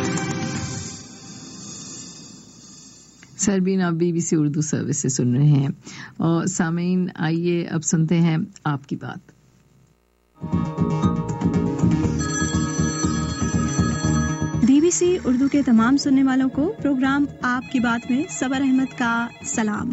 سربین آپ B B C Urdu service سے سن رہے ہیں۔ اور سامعین، آئیے اب سنتے ہیں آپ کی بات۔ بی بی سی اردو کے تمام سننے والوں کو پروگرام آپ کی بات میں صبر احمد کا سلام۔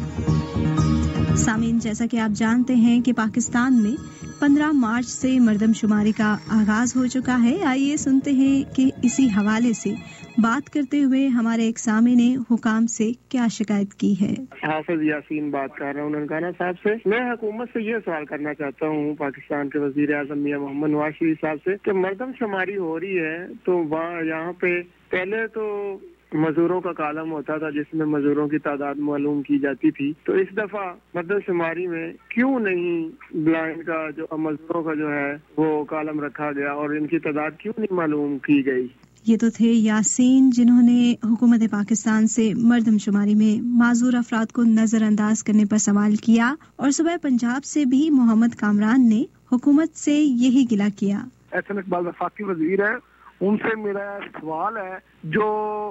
سامعین، جیسا کہ آپ جانتے ہیں کہ پاکستان میں پندرہ مارچ سے مردم شماری کا آغاز ہو چکا ہے۔ آئیے سنتے ہیں کہ اسی حوالے سے بات کرتے ہوئے ہمارے ایک سامع نے حکام سے کیا شکایت کی ہے۔ حافظ یاسین بات کر رہا ہوں ننکانہ صاحب سے۔ میں حکومت سے یہ سوال کرنا چاہتا ہوں پاکستان کے وزیر اعظم میاں محمد نواز شریف صاحب سے کہ مردم شماری ہو رہی ہے تو وہاں یہاں پہ پہلے تو مزدوروں کا کالم ہوتا تھا جس میں مزدوروں کی تعداد معلوم کی جاتی تھی، تو اس دفعہ مردم شماری میں کیوں نہیں بلائنڈ کا جو مزدوروں کا جو ہے وہ کالم رکھا گیا اور ان کی تعداد کیوں نہیں معلوم کی گئی؟ یہ تو تھے یاسین، جنہوں نے حکومت پاکستان سے مردم شماری میں معذور افراد کو نظر انداز کرنے پر سوال کیا، اور صوبہ پنجاب سے بھی محمد کامران نے حکومت سے یہی گلہ کیا۔ ایس ایم اقبال وفاقی وزیر ہے، ان سے میرا سوال ہے جو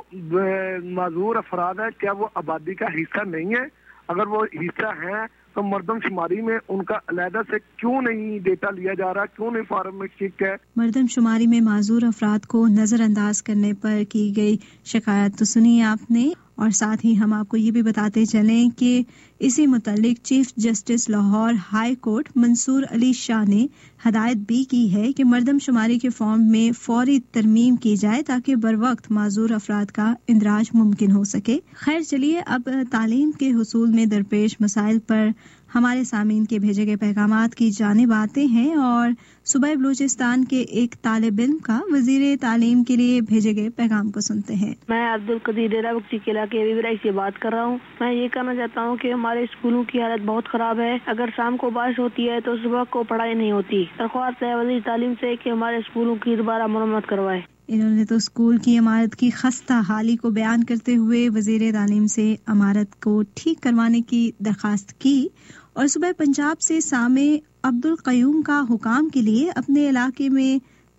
معذور افراد ہے کیا وہ آبادی کا حصہ نہیں ہے؟ اگر وہ حصہ ہیں تو مردم شماری میں ان کا علیحدہ سے کیوں نہیں ڈیٹا لیا جا رہا، کیوں نہیں فارم میں ٹک ہے؟ مردم شماری میں معذور افراد کو نظر انداز کرنے پر کی گئی شکایت تو سنی آپ نے، اور ساتھ ہی ہم آپ کو یہ بھی بتاتے چلیں کہ اسی متعلق chief justice Lahore high court Mansoor Ali Shah نے ہدایت بھی کی ہے کہ مردم شماری کے فارم میں فوری ترمیم کی جائے تاکہ بروقت معذور افراد کا اندراج ممکن ہو سکے۔ خیر چلیے، اب تعلیم کے حصول میں درپیش مسائل پر ہمارے سامعین کے بھیجے گئے پیغامات کی جانب آتے ہیں، اور صوبہ بلوچستان کے ایک طالب علم کا وزیر تعلیم کے لیے بھیجے گئے پیغام کو سنتے ہیں۔ میں عبدالقدیر ڈیرہ بگٹی کے علاقے ابرائی سے بات کر رہا ہوں۔ میں یہ کہنا چاہتا ہوں کہ ہمارے اسکولوں کی حالت بہت خراب ہے۔ اگر شام کو بارش ہوتی ہے تو صبح کو پڑھائی نہیں ہوتی۔ درخواست ہے وزیر تعلیم سے کہ ہمارے اسکولوں کی دوبارہ مرمت کروائے۔ انہوں نے تو اسکول کی عمارت کی خستہ حالی کو بیان کرتے ہوئے وزیر تعلیم سے عمارت کو ٹھیک کروانے کی درخواست کی، اور صوبہ پنجاب سے سامع عبد القیوم کا حکام کے لیے اپنے علاقے میں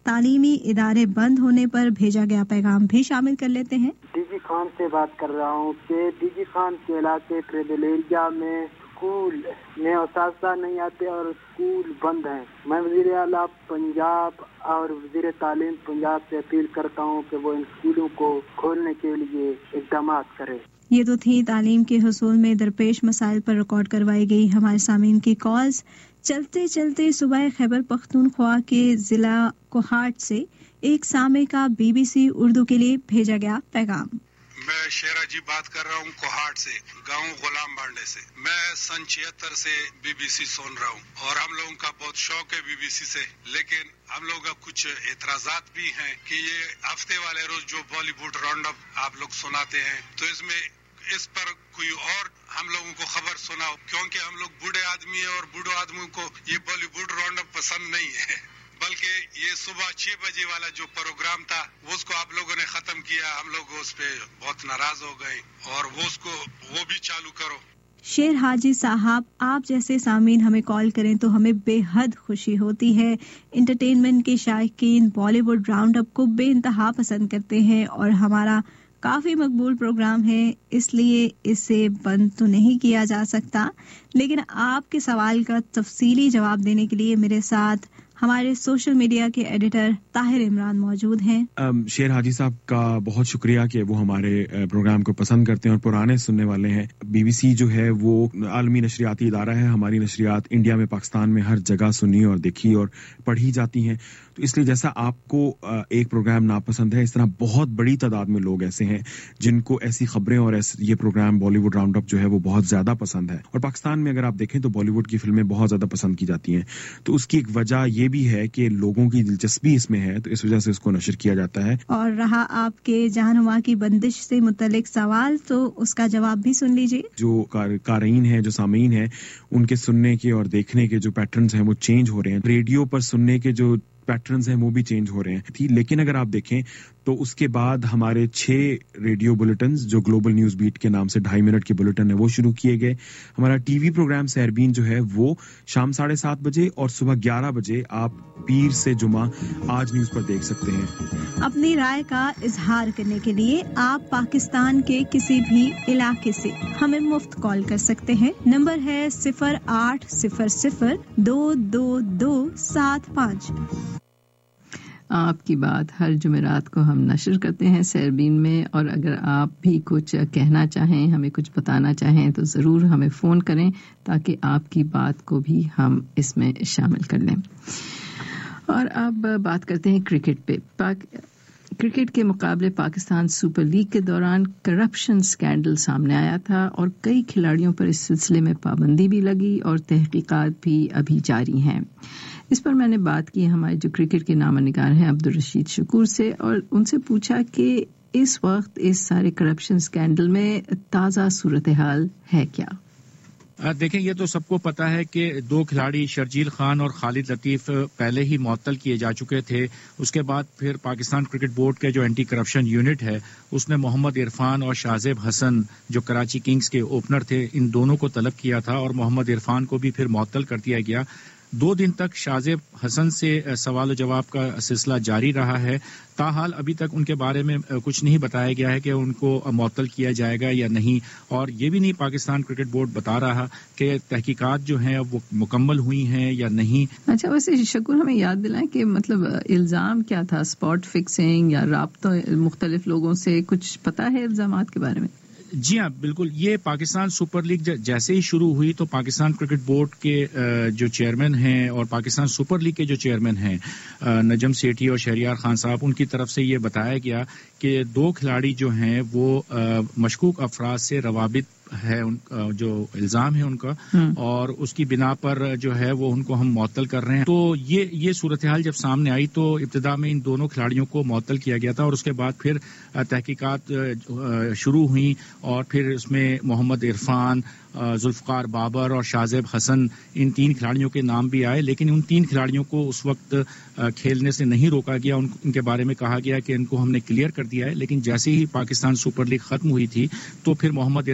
تعلیمی ادارے بند ہونے پر بھیجا گیا پیغام بھی شامل کر لیتے ہیں۔ ڈی جی خان سے بات کر رہا ہوں کہ ڈی جی خان کے علاقے ٹریبل ایریا میں اسکول میں اساتذہ نہیں آتے اور اسکول بند ہیں۔ میں وزیر اعلیٰ پنجاب اور وزیر تعلیم پنجاب سے اپیل کرتا ہوں کہ وہ ان اسکولوں کو کھولنے کے لیے اقدامات کرے۔ یہ تو تھی تعلیم کے حصول میں درپیش مسائل پر ریکارڈ کروائی گئی ہمارے سامعین کی کالز۔ چلتے چلتے صوبہ خیبر پختونخوا کے ضلع کوہاٹ سے ایک سامع کا بی بی سی اردو کے لیے بھیجا گیا پیغام۔ میں شیرا جی بات کر رہا ہوں کوہاٹ سے، گاؤں غلام بانڈے سے۔ میں سن چھہتر سے بی بی سی سن رہا ہوں اور ہم لوگوں کا بہت شوق ہے بی بی سی سے، لیکن ہم لوگوں کا کچھ اعتراضات بھی ہیں کہ یہ ہفتے والے روز جو بالی ووڈ راؤنڈ اپ آپ لوگ سناتے ہیں تو اس میں اس پر کوئی اور ہم لوگوں کو خبر سناؤ، کیونکہ ہم لوگ بوڑھے آدمی ہیں اور بوڑھے آدمیوں کو یہ بالی ووڈ راؤنڈ اپ پسند نہیں ہے، بلکہ یہ صبح چھ بجے والا جو پروگرام تھا اس کو آپ لوگوں نے ختم کیا، ہم لوگ اس پہ بہت ناراض ہو گئے اور وہ اس کو وہ بھی چالو کرو۔ شیر حاجی صاحب، آپ جیسے سامعین ہمیں کال کریں تو ہمیں بے حد خوشی ہوتی ہے۔ انٹرٹینمنٹ کے شائقین بالی ووڈ راؤنڈ اپ کو بے انتہا پسند کرتے ہیں اور ہمارا کافی مقبول پروگرام ہے، اس لیے اسے بند تو نہیں کیا جا سکتا، لیکن آپ کے سوال کا تفصیلی جواب دینے کے لیے میرے ساتھ ہمارے سوشل میڈیا کے ایڈیٹر طاہر عمران موجود ہیں۔ شیر حاجی صاحب کا بہت شکریہ کہ وہ ہمارے پروگرام کو پسند کرتے ہیں اور پرانے سننے والے ہیں۔ بی بی سی جو ہے وہ عالمی نشریاتی ادارہ ہے، ہماری نشریات انڈیا میں، پاکستان میں ہر جگہ سنی اور دیکھی اور پڑھی جاتی ہیں، تو اس لیے جیسا آپ کو ایک پروگرام ناپسند ہے، اس طرح بہت بڑی تعداد میں لوگ ایسے ہیں جن کو ایسی خبریں اور یہ programme Bollywood roundup جو ہے وہ بہت زیادہ پسند ہے، اور پاکستان میں اگر آپ دیکھیں تو بالی ووڈ کی فلمیں بہت زیادہ پسند کی جاتی ہیں، تو اس کی ایک وجہ یہ بھی ہے کہ لوگوں کی دلچسپی اس میں ہے، تو اس وجہ سے اس کو نشر کیا جاتا ہے۔ اور رہا آپ کے جہنما کی بندش سے متعلق سوال، تو اس کا جواب بھی سن لیجیے۔ جو قارئین ہیں، جو سامعین ہیں، ان کے سننے کے اور دیکھنے کے جو پیٹرنز ہیں وہ چینج ہو رہے ہیں، ریڈیو پر سننے کے جو پیٹرنز ہیں وہ بھی چینج ہو رہے ہیں، لیکن اگر آپ دیکھیں تو اس کے بعد ہمارے چھ ریڈیو بلیٹنز جو گلوبل نیوز بیٹ کے نام سے ڈھائی منٹ کے بلیٹن ہے وہ شروع کیے گئے۔ ہمارا ٹی وی پروگرام سیربین جو ہے وہ شام ساڑھے سات بجے اور صبح گیارہ بجے آپ پیر سے جمعہ آج نیوز پر دیکھ سکتے ہیں۔ اپنی رائے کا اظہار کرنے کے لیے آپ پاکستان کے کسی بھی علاقے سے ہمیں مفت کال کر سکتے ہیں۔ نمبر ہے صفر آٹھ صفر صفر دو دو دو سات پانچ۔ آپ کی بات ہر جمعرات کو ہم نشر کرتے ہیں سیربین میں، اور اگر آپ بھی کچھ کہنا چاہیں، ہمیں کچھ بتانا چاہیں تو ضرور ہمیں فون کریں تاکہ آپ کی بات کو بھی ہم اس میں شامل کر لیں۔ اور اب بات کرتے ہیں کرکٹ پہ۔ پاک کرکٹ کے مقابلے پاکستان سپر لیگ کے دوران کرپشن سکینڈل سامنے آیا تھا اور کئی کھلاڑیوں پر اس سلسلے میں پابندی بھی لگی اور تحقیقات بھی ابھی جاری ہیں۔ اس پر میں نے بات کی ہمارے جو کرکٹ کے نامہ نگار ہیں عبدالرشید شکور سے، اور ان سے پوچھا کہ اس وقت اس سارے کرپشن سکینڈل میں تازہ صورتحال ہے کیا؟ دیکھیں، یہ تو سب کو پتا ہے کہ دو کھلاڑی شرجیل خان اور خالد لطیف پہلے ہی معطل کیے جا چکے تھے۔ اس کے بعد پھر پاکستان کرکٹ بورڈ کے جو اینٹی کرپشن یونٹ ہے اس نے محمد عرفان اور شاہزیب حسن جو کراچی کنگز کے اوپنر تھے ان دونوں کو طلب کیا تھا، اور محمد عرفان کو بھی پھر معطل کر دیا گیا۔ دو دن تک شاہزیب حسن سے سوال و جواب کا سلسلہ جاری رہا ہے، تاحال ابھی تک ان کے بارے میں کچھ نہیں بتایا گیا ہے کہ ان کو معطل کیا جائے گا یا نہیں، اور یہ بھی نہیں پاکستان کرکٹ بورڈ بتا رہا کہ تحقیقات جو ہیں وہ مکمل ہوئی ہیں یا نہیں۔ اچھا، ویسے شکور ہمیں یاد دلائیں کہ مطلب الزام کیا تھا؟ اسپاٹ فکسنگ یا رابطہ مختلف لوگوں سے کچھ پتا ہے الزامات کے بارے میں؟ جی ہاں، بالکل۔ یہ پاکستان سپر لیگ جیسے ہی شروع ہوئی تو پاکستان کرکٹ بورڈ کے جو چیئرمین ہیں اور پاکستان سپر لیگ کے جو چیئرمین ہیں نجم سیٹھی اور شہریار خان صاحب، ان کی طرف سے یہ بتایا گیا کہ دو کھلاڑی جو ہیں وہ مشکوک افراد سے روابط ہے، ان جو الزام ہے ان کا، اور اس کی بنا پر جو ہے وہ ان کو ہم معطل کر رہے ہیں۔ تو یہ یہ صورتحال جب سامنے آئی تو ابتدا میں ان دونوں کھلاڑیوں کو معطل کیا گیا تھا، اور اس کے بعد پھر تحقیقات شروع ہوئیں، اور پھر اس میں محمد عرفان، ذوالفقار بابر اور شاہزیب حسن ان تین کھلاڑیوں کے نام بھی آئے، لیکن ان تین کھلاڑیوں کو اس وقت کھیلنے سے نہیں روکا گیا۔ ان کے بارے میں کہا گیا کہ ان کو ہم نے کلیئر کر دیا ہے، لیکن جیسے ہی پاکستان سپر لیگ ختم ہوئی تھی تو پھر محمد عرفان اور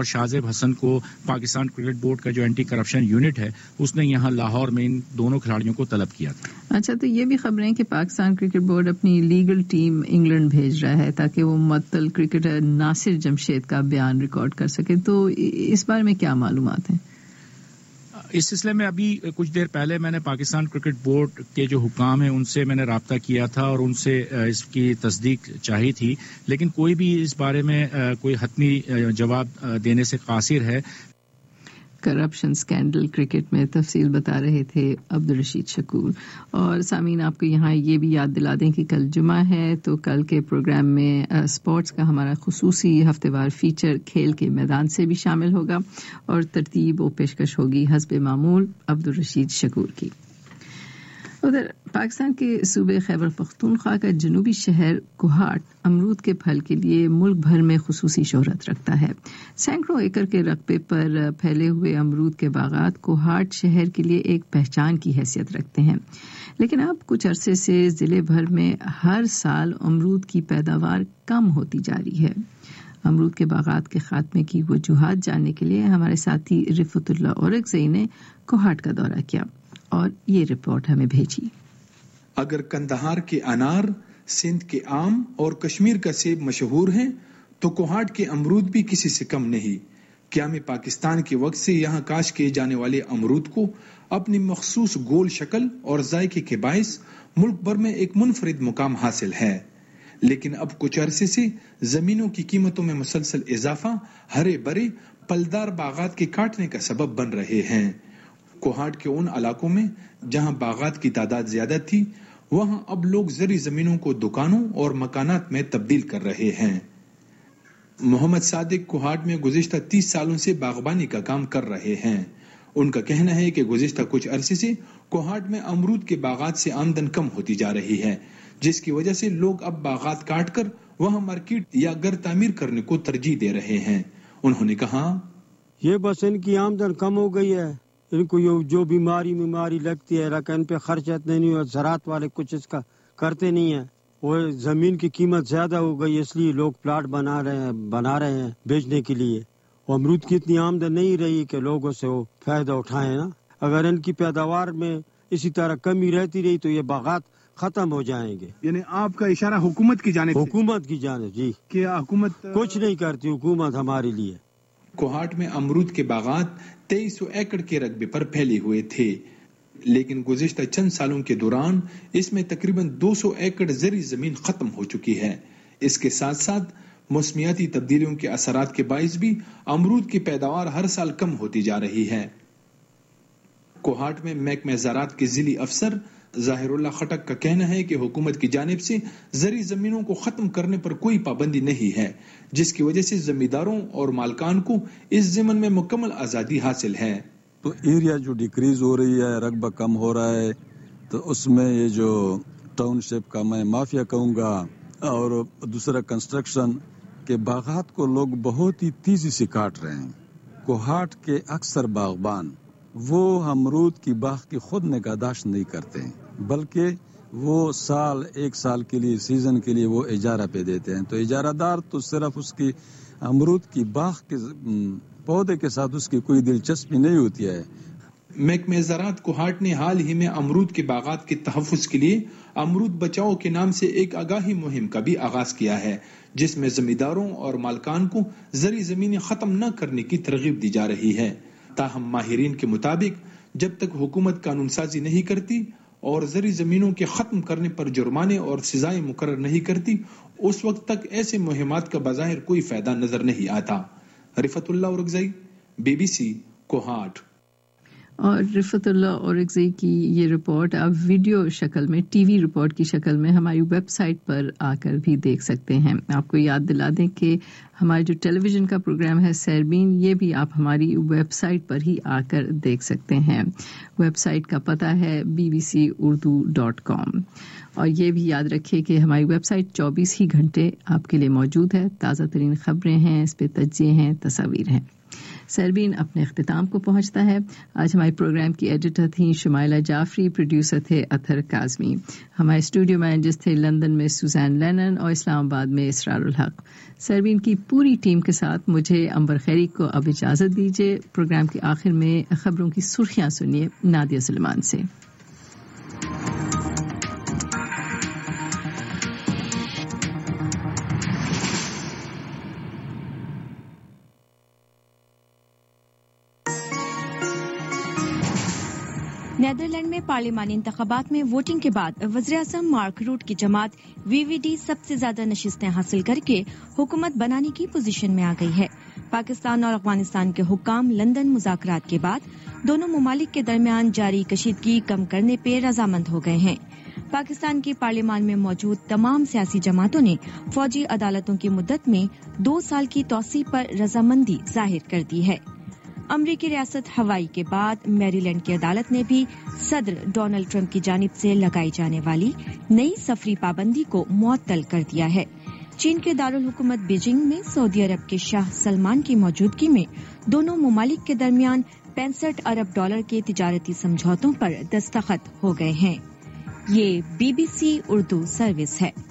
اور شاہزیب حسن کو پاکستان کرکٹ بورڈ کا جو اینٹی کرپشن یونٹ ہے اس نے یہاں لاہور میں ان دونوں کھلاڑیوں کو طلب کیا تھا۔ اچھا، تو یہ بھی خبریں کہ پاکستان کرکٹ بورڈ اپنی لیگل ٹیم انگلینڈ بھیج رہا ہے تاکہ وہ معطل کرکٹر ناصر جمشید کا بیان ریکارڈ کر سکے، تو اس بارے میں کیا معلومات ہیں؟ اس سلسلے میں ابھی کچھ دیر پہلے میں نے پاکستان کرکٹ بورڈ کے جو حکام ہیں ان سے میں نے رابطہ کیا تھا اور ان سے اس کی تصدیق چاہی تھی، لیکن کوئی بھی اس بارے میں کوئی حتمی جواب دینے سے قاصر ہے۔ کرپشن سکینڈل کرکٹ میں تفصیل بتا رہے تھے عبدالرشید شکور۔ اور سامعین، آپ کو یہاں یہ بھی یاد دلا دیں کہ کل جمعہ ہے، تو کل کے پروگرام میں اسپورٹس کا ہمارا خصوصی ہفتے وار فیچر کھیل کے میدان سے بھی شامل ہوگا اور ترتیب و پیشکش ہوگی حسب معمول عبدالرشید شکور کی۔ ادھر پاکستان کے صوبے خیبر پختونخوا کا جنوبی شہر کوہاٹ امرود کے پھل کے لیے ملک بھر میں خصوصی شہرت رکھتا ہے۔ سینکڑوں ایکڑ کے رقبے پر پھیلے ہوئے امرود کے باغات کوہاٹ شہر کے لیے ایک پہچان کی حیثیت رکھتے ہیں، لیکن اب کچھ عرصے سے ضلع بھر میں ہر سال امرود کی پیداوار کم ہوتی جا رہی ہے۔ امرود کے باغات کے خاتمے کی وجوہات جاننے کے لیے ہمارے ساتھی رفعت اللہ اورکزئی نے کوہاٹ کا دورہ کیا اور یہ رپورٹ ہمیں بھیجی۔ اگر کندہار کے انار، سندھ کے آم اور کشمیر کا سیب مشہور ہیں تو کوہاٹ کے امرود بھی کسی سے کم نہیں۔ قیام پاکستان کے وقت سے یہاں کاشت کیے جانے والے امرود کو اپنی مخصوص گول شکل اور ذائقے کے باعث ملک بھر میں ایک منفرد مقام حاصل ہے، لیکن اب کچھ عرصے سے زمینوں کی قیمتوں میں مسلسل اضافہ ہرے بھرے پلدار باغات کے کاٹنے کا سبب بن رہے ہیں۔ کوہاٹ کے ان علاقوں میں جہاں باغات کی تعداد زیادہ تھی، وہاں اب لوگ زرعی زمینوں کو دکانوں اور مکانات میں تبدیل کر رہے ہیں۔ محمد صادق کوہاٹ میں گزشتہ تیس سالوں سے باغبانی کا کام کر رہے ہیں۔ ان کا کہنا ہے کہ گزشتہ کچھ عرصے سے کوہاٹ میں امرود کے باغات سے آمدن کم ہوتی جا رہی ہے، جس کی وجہ سے لوگ اب باغات کاٹ کر وہاں مارکیٹ یا گھر تعمیر کرنے کو ترجیح دے رہے ہیں۔ انہوں نے کہا، یہ بس ان کی آمدن کم ہو گئی ہے، ان کو جو بیماری بیماری لگتی ہے لیکن ان پہ خرچ اتنے نہیں ہوتا، زراعت والے کچھ اس کا کرتے نہیں ہیں، وہ زمین کی قیمت زیادہ ہو گئی اس لیے لوگ پلاٹ بنا رہے ہیں بنا رہے ہیں بیچنے کے لیے۔ امرود کی اتنی آمدن نہیں رہی کہ لوگ اس سے وہ فائدہ اٹھائیں نا۔ اگر ان کی پیداوار میں اسی طرح کمی رہتی رہی تو یہ باغات ختم ہو جائیں گے۔ یعنی آپ کا اشارہ حکومت کی جانب حکومت کی جانب جی کہ حکومت کچھ نہیں کرتی حکومت ہمارے لیے۔ کوہاٹ میں امرود کے باغات تیئیس سو ایکڑ کے رقبے پر پھیلے ہوئے تھے، لیکن گزشتہ چند سالوں کے دوران اس میں تقریباً دو سو ایکڑ زرعی زمین ختم ہو چکی ہے۔ اس کے ساتھ ساتھ موسمیاتی تبدیلیوں کے اثرات کے باعث بھی امرود کی پیداوار ہر سال کم ہوتی جا رہی ہے۔ کوہاٹ میں محکمہ زراعت کے ضلعی افسر ظاہر اللہ خٹک کا کہنا ہے کہ حکومت کی جانب سے زرعی زمینوں کو ختم کرنے پر کوئی پابندی نہیں ہے، جس کی وجہ سے زمینداروں اور مالکان کو اس ضمن میں مکمل آزادی حاصل ہے۔ تو ایریا جو ڈیکریز ہو رہی ہے، رقبہ کم ہو رہا ہے، تو اس میں یہ جو ٹاؤن شپ کا میں مافیا کہوں گا، اور دوسرا کنسٹرکشن کے باغات کو لوگ بہت ہی تیزی سے کاٹ رہے ہیں۔ کوہاٹ کے اکثر باغبان وہ امرود کی باغ کی خود نگہداشت نہیں کرتے ہیں، بلکہ وہ سال ایک سال کے لیے سیزن کے لیے وہ اجارہ پہ دیتے ہیں، تو اجارہ دار تو صرف اس کی امرود کی باغ کے پودے کے ساتھ اس کی کوئی دلچسپی نہیں ہوتی ہے۔ محکمہ زراعت کوہاٹ نے حال ہی میں امرود کے باغات کے تحفظ کے لیے امرود بچاؤ کے نام سے ایک آگاہی مہم کا بھی آغاز کیا ہے، جس میں زمینداروں اور مالکان کو زرعی زمینیں ختم نہ کرنے کی ترغیب دی جا رہی ہے۔ تاہم ماہرین کے مطابق جب تک حکومت قانون سازی نہیں کرتی اور زرعی زمینوں کے ختم کرنے پر جرمانے اور سزائیں مقرر نہیں کرتی، اس وقت تک ایسے مہمات کا بظاہر کوئی فائدہ نظر نہیں آتا۔ Rifatullah Orakzai, B B C, Kohat. اور رفعت اللہ اورکزئی کی یہ رپورٹ آپ ویڈیو شکل میں، ٹی وی رپورٹ کی شکل میں ہماری ویب سائٹ پر آ کر بھی دیکھ سکتے ہیں۔ آپ کو یاد دلا دیں کہ ہمارا جو ٹیلی ویژن کا پروگرام ہے سیربین، یہ بھی آپ ہماری ویب سائٹ پر ہی آ کر دیکھ سکتے ہیں۔ ویب سائٹ کا پتہ ہے B B C Urdu dot com. اور یہ بھی یاد رکھیے کہ ہماری ویب سائٹ چوبیس ہی گھنٹے آپ کے لیے موجود ہے، تازہ ترین خبریں ہیں، اس پہ تجزیے ہیں، تصاویر ہیں۔ سربین اپنے اختتام کو پہنچتا ہے. آج ہمارے پروگرام کی ایڈیٹر تھیں شمائلہ جعفری، پروڈیوسر تھے اطہر کاظمی. ہمارے اسٹوڈیو مینیجرز تھے لندن میں سوزان لینن اور اسلام آباد میں اسرار الحق. سربین کی پوری ٹیم کے ساتھ مجھے امبر خیری کو اب اجازت دیجیے. پروگرام کے آخر میں خبروں کی سرخیاں سنیے نادیہ سلیمان سے. نیدرلینڈ میں پارلیمانی انتخابات میں ووٹنگ کے بعد وزیراعظم مارک روٹ کی جماعت وی وی ڈی سب سے زیادہ نشستیں حاصل کر کے حکومت بنانے کی پوزیشن میں آ گئی ہے. پاکستان اور افغانستان کے حکام لندن مذاکرات کے بعد دونوں ممالک کے درمیان جاری کشیدگی کم کرنے پہ رضامند ہو گئے ہیں. پاکستان کی پارلیمان میں موجود تمام سیاسی جماعتوں نے فوجی عدالتوں کی مدت میں دو سال کی توسیع پر رضامندی ظاہر کر دی ہے. امریکی ریاست ہوائی کے بعد میری لینڈ کی عدالت نے بھی صدر ڈونلڈ ٹرمپ کی جانب سے لگائی جانے والی نئی سفری پابندی کو معطل کر دیا ہے. چین کے دارالحکومت بیجنگ میں سعودی عرب کے شاہ سلمان کی موجودگی میں دونوں ممالک کے درمیان پینسٹھ ارب ڈالر کے تجارتی سمجھوتوں پر دستخط ہو گئے ہیں. یہ B B C Urdu service ہے.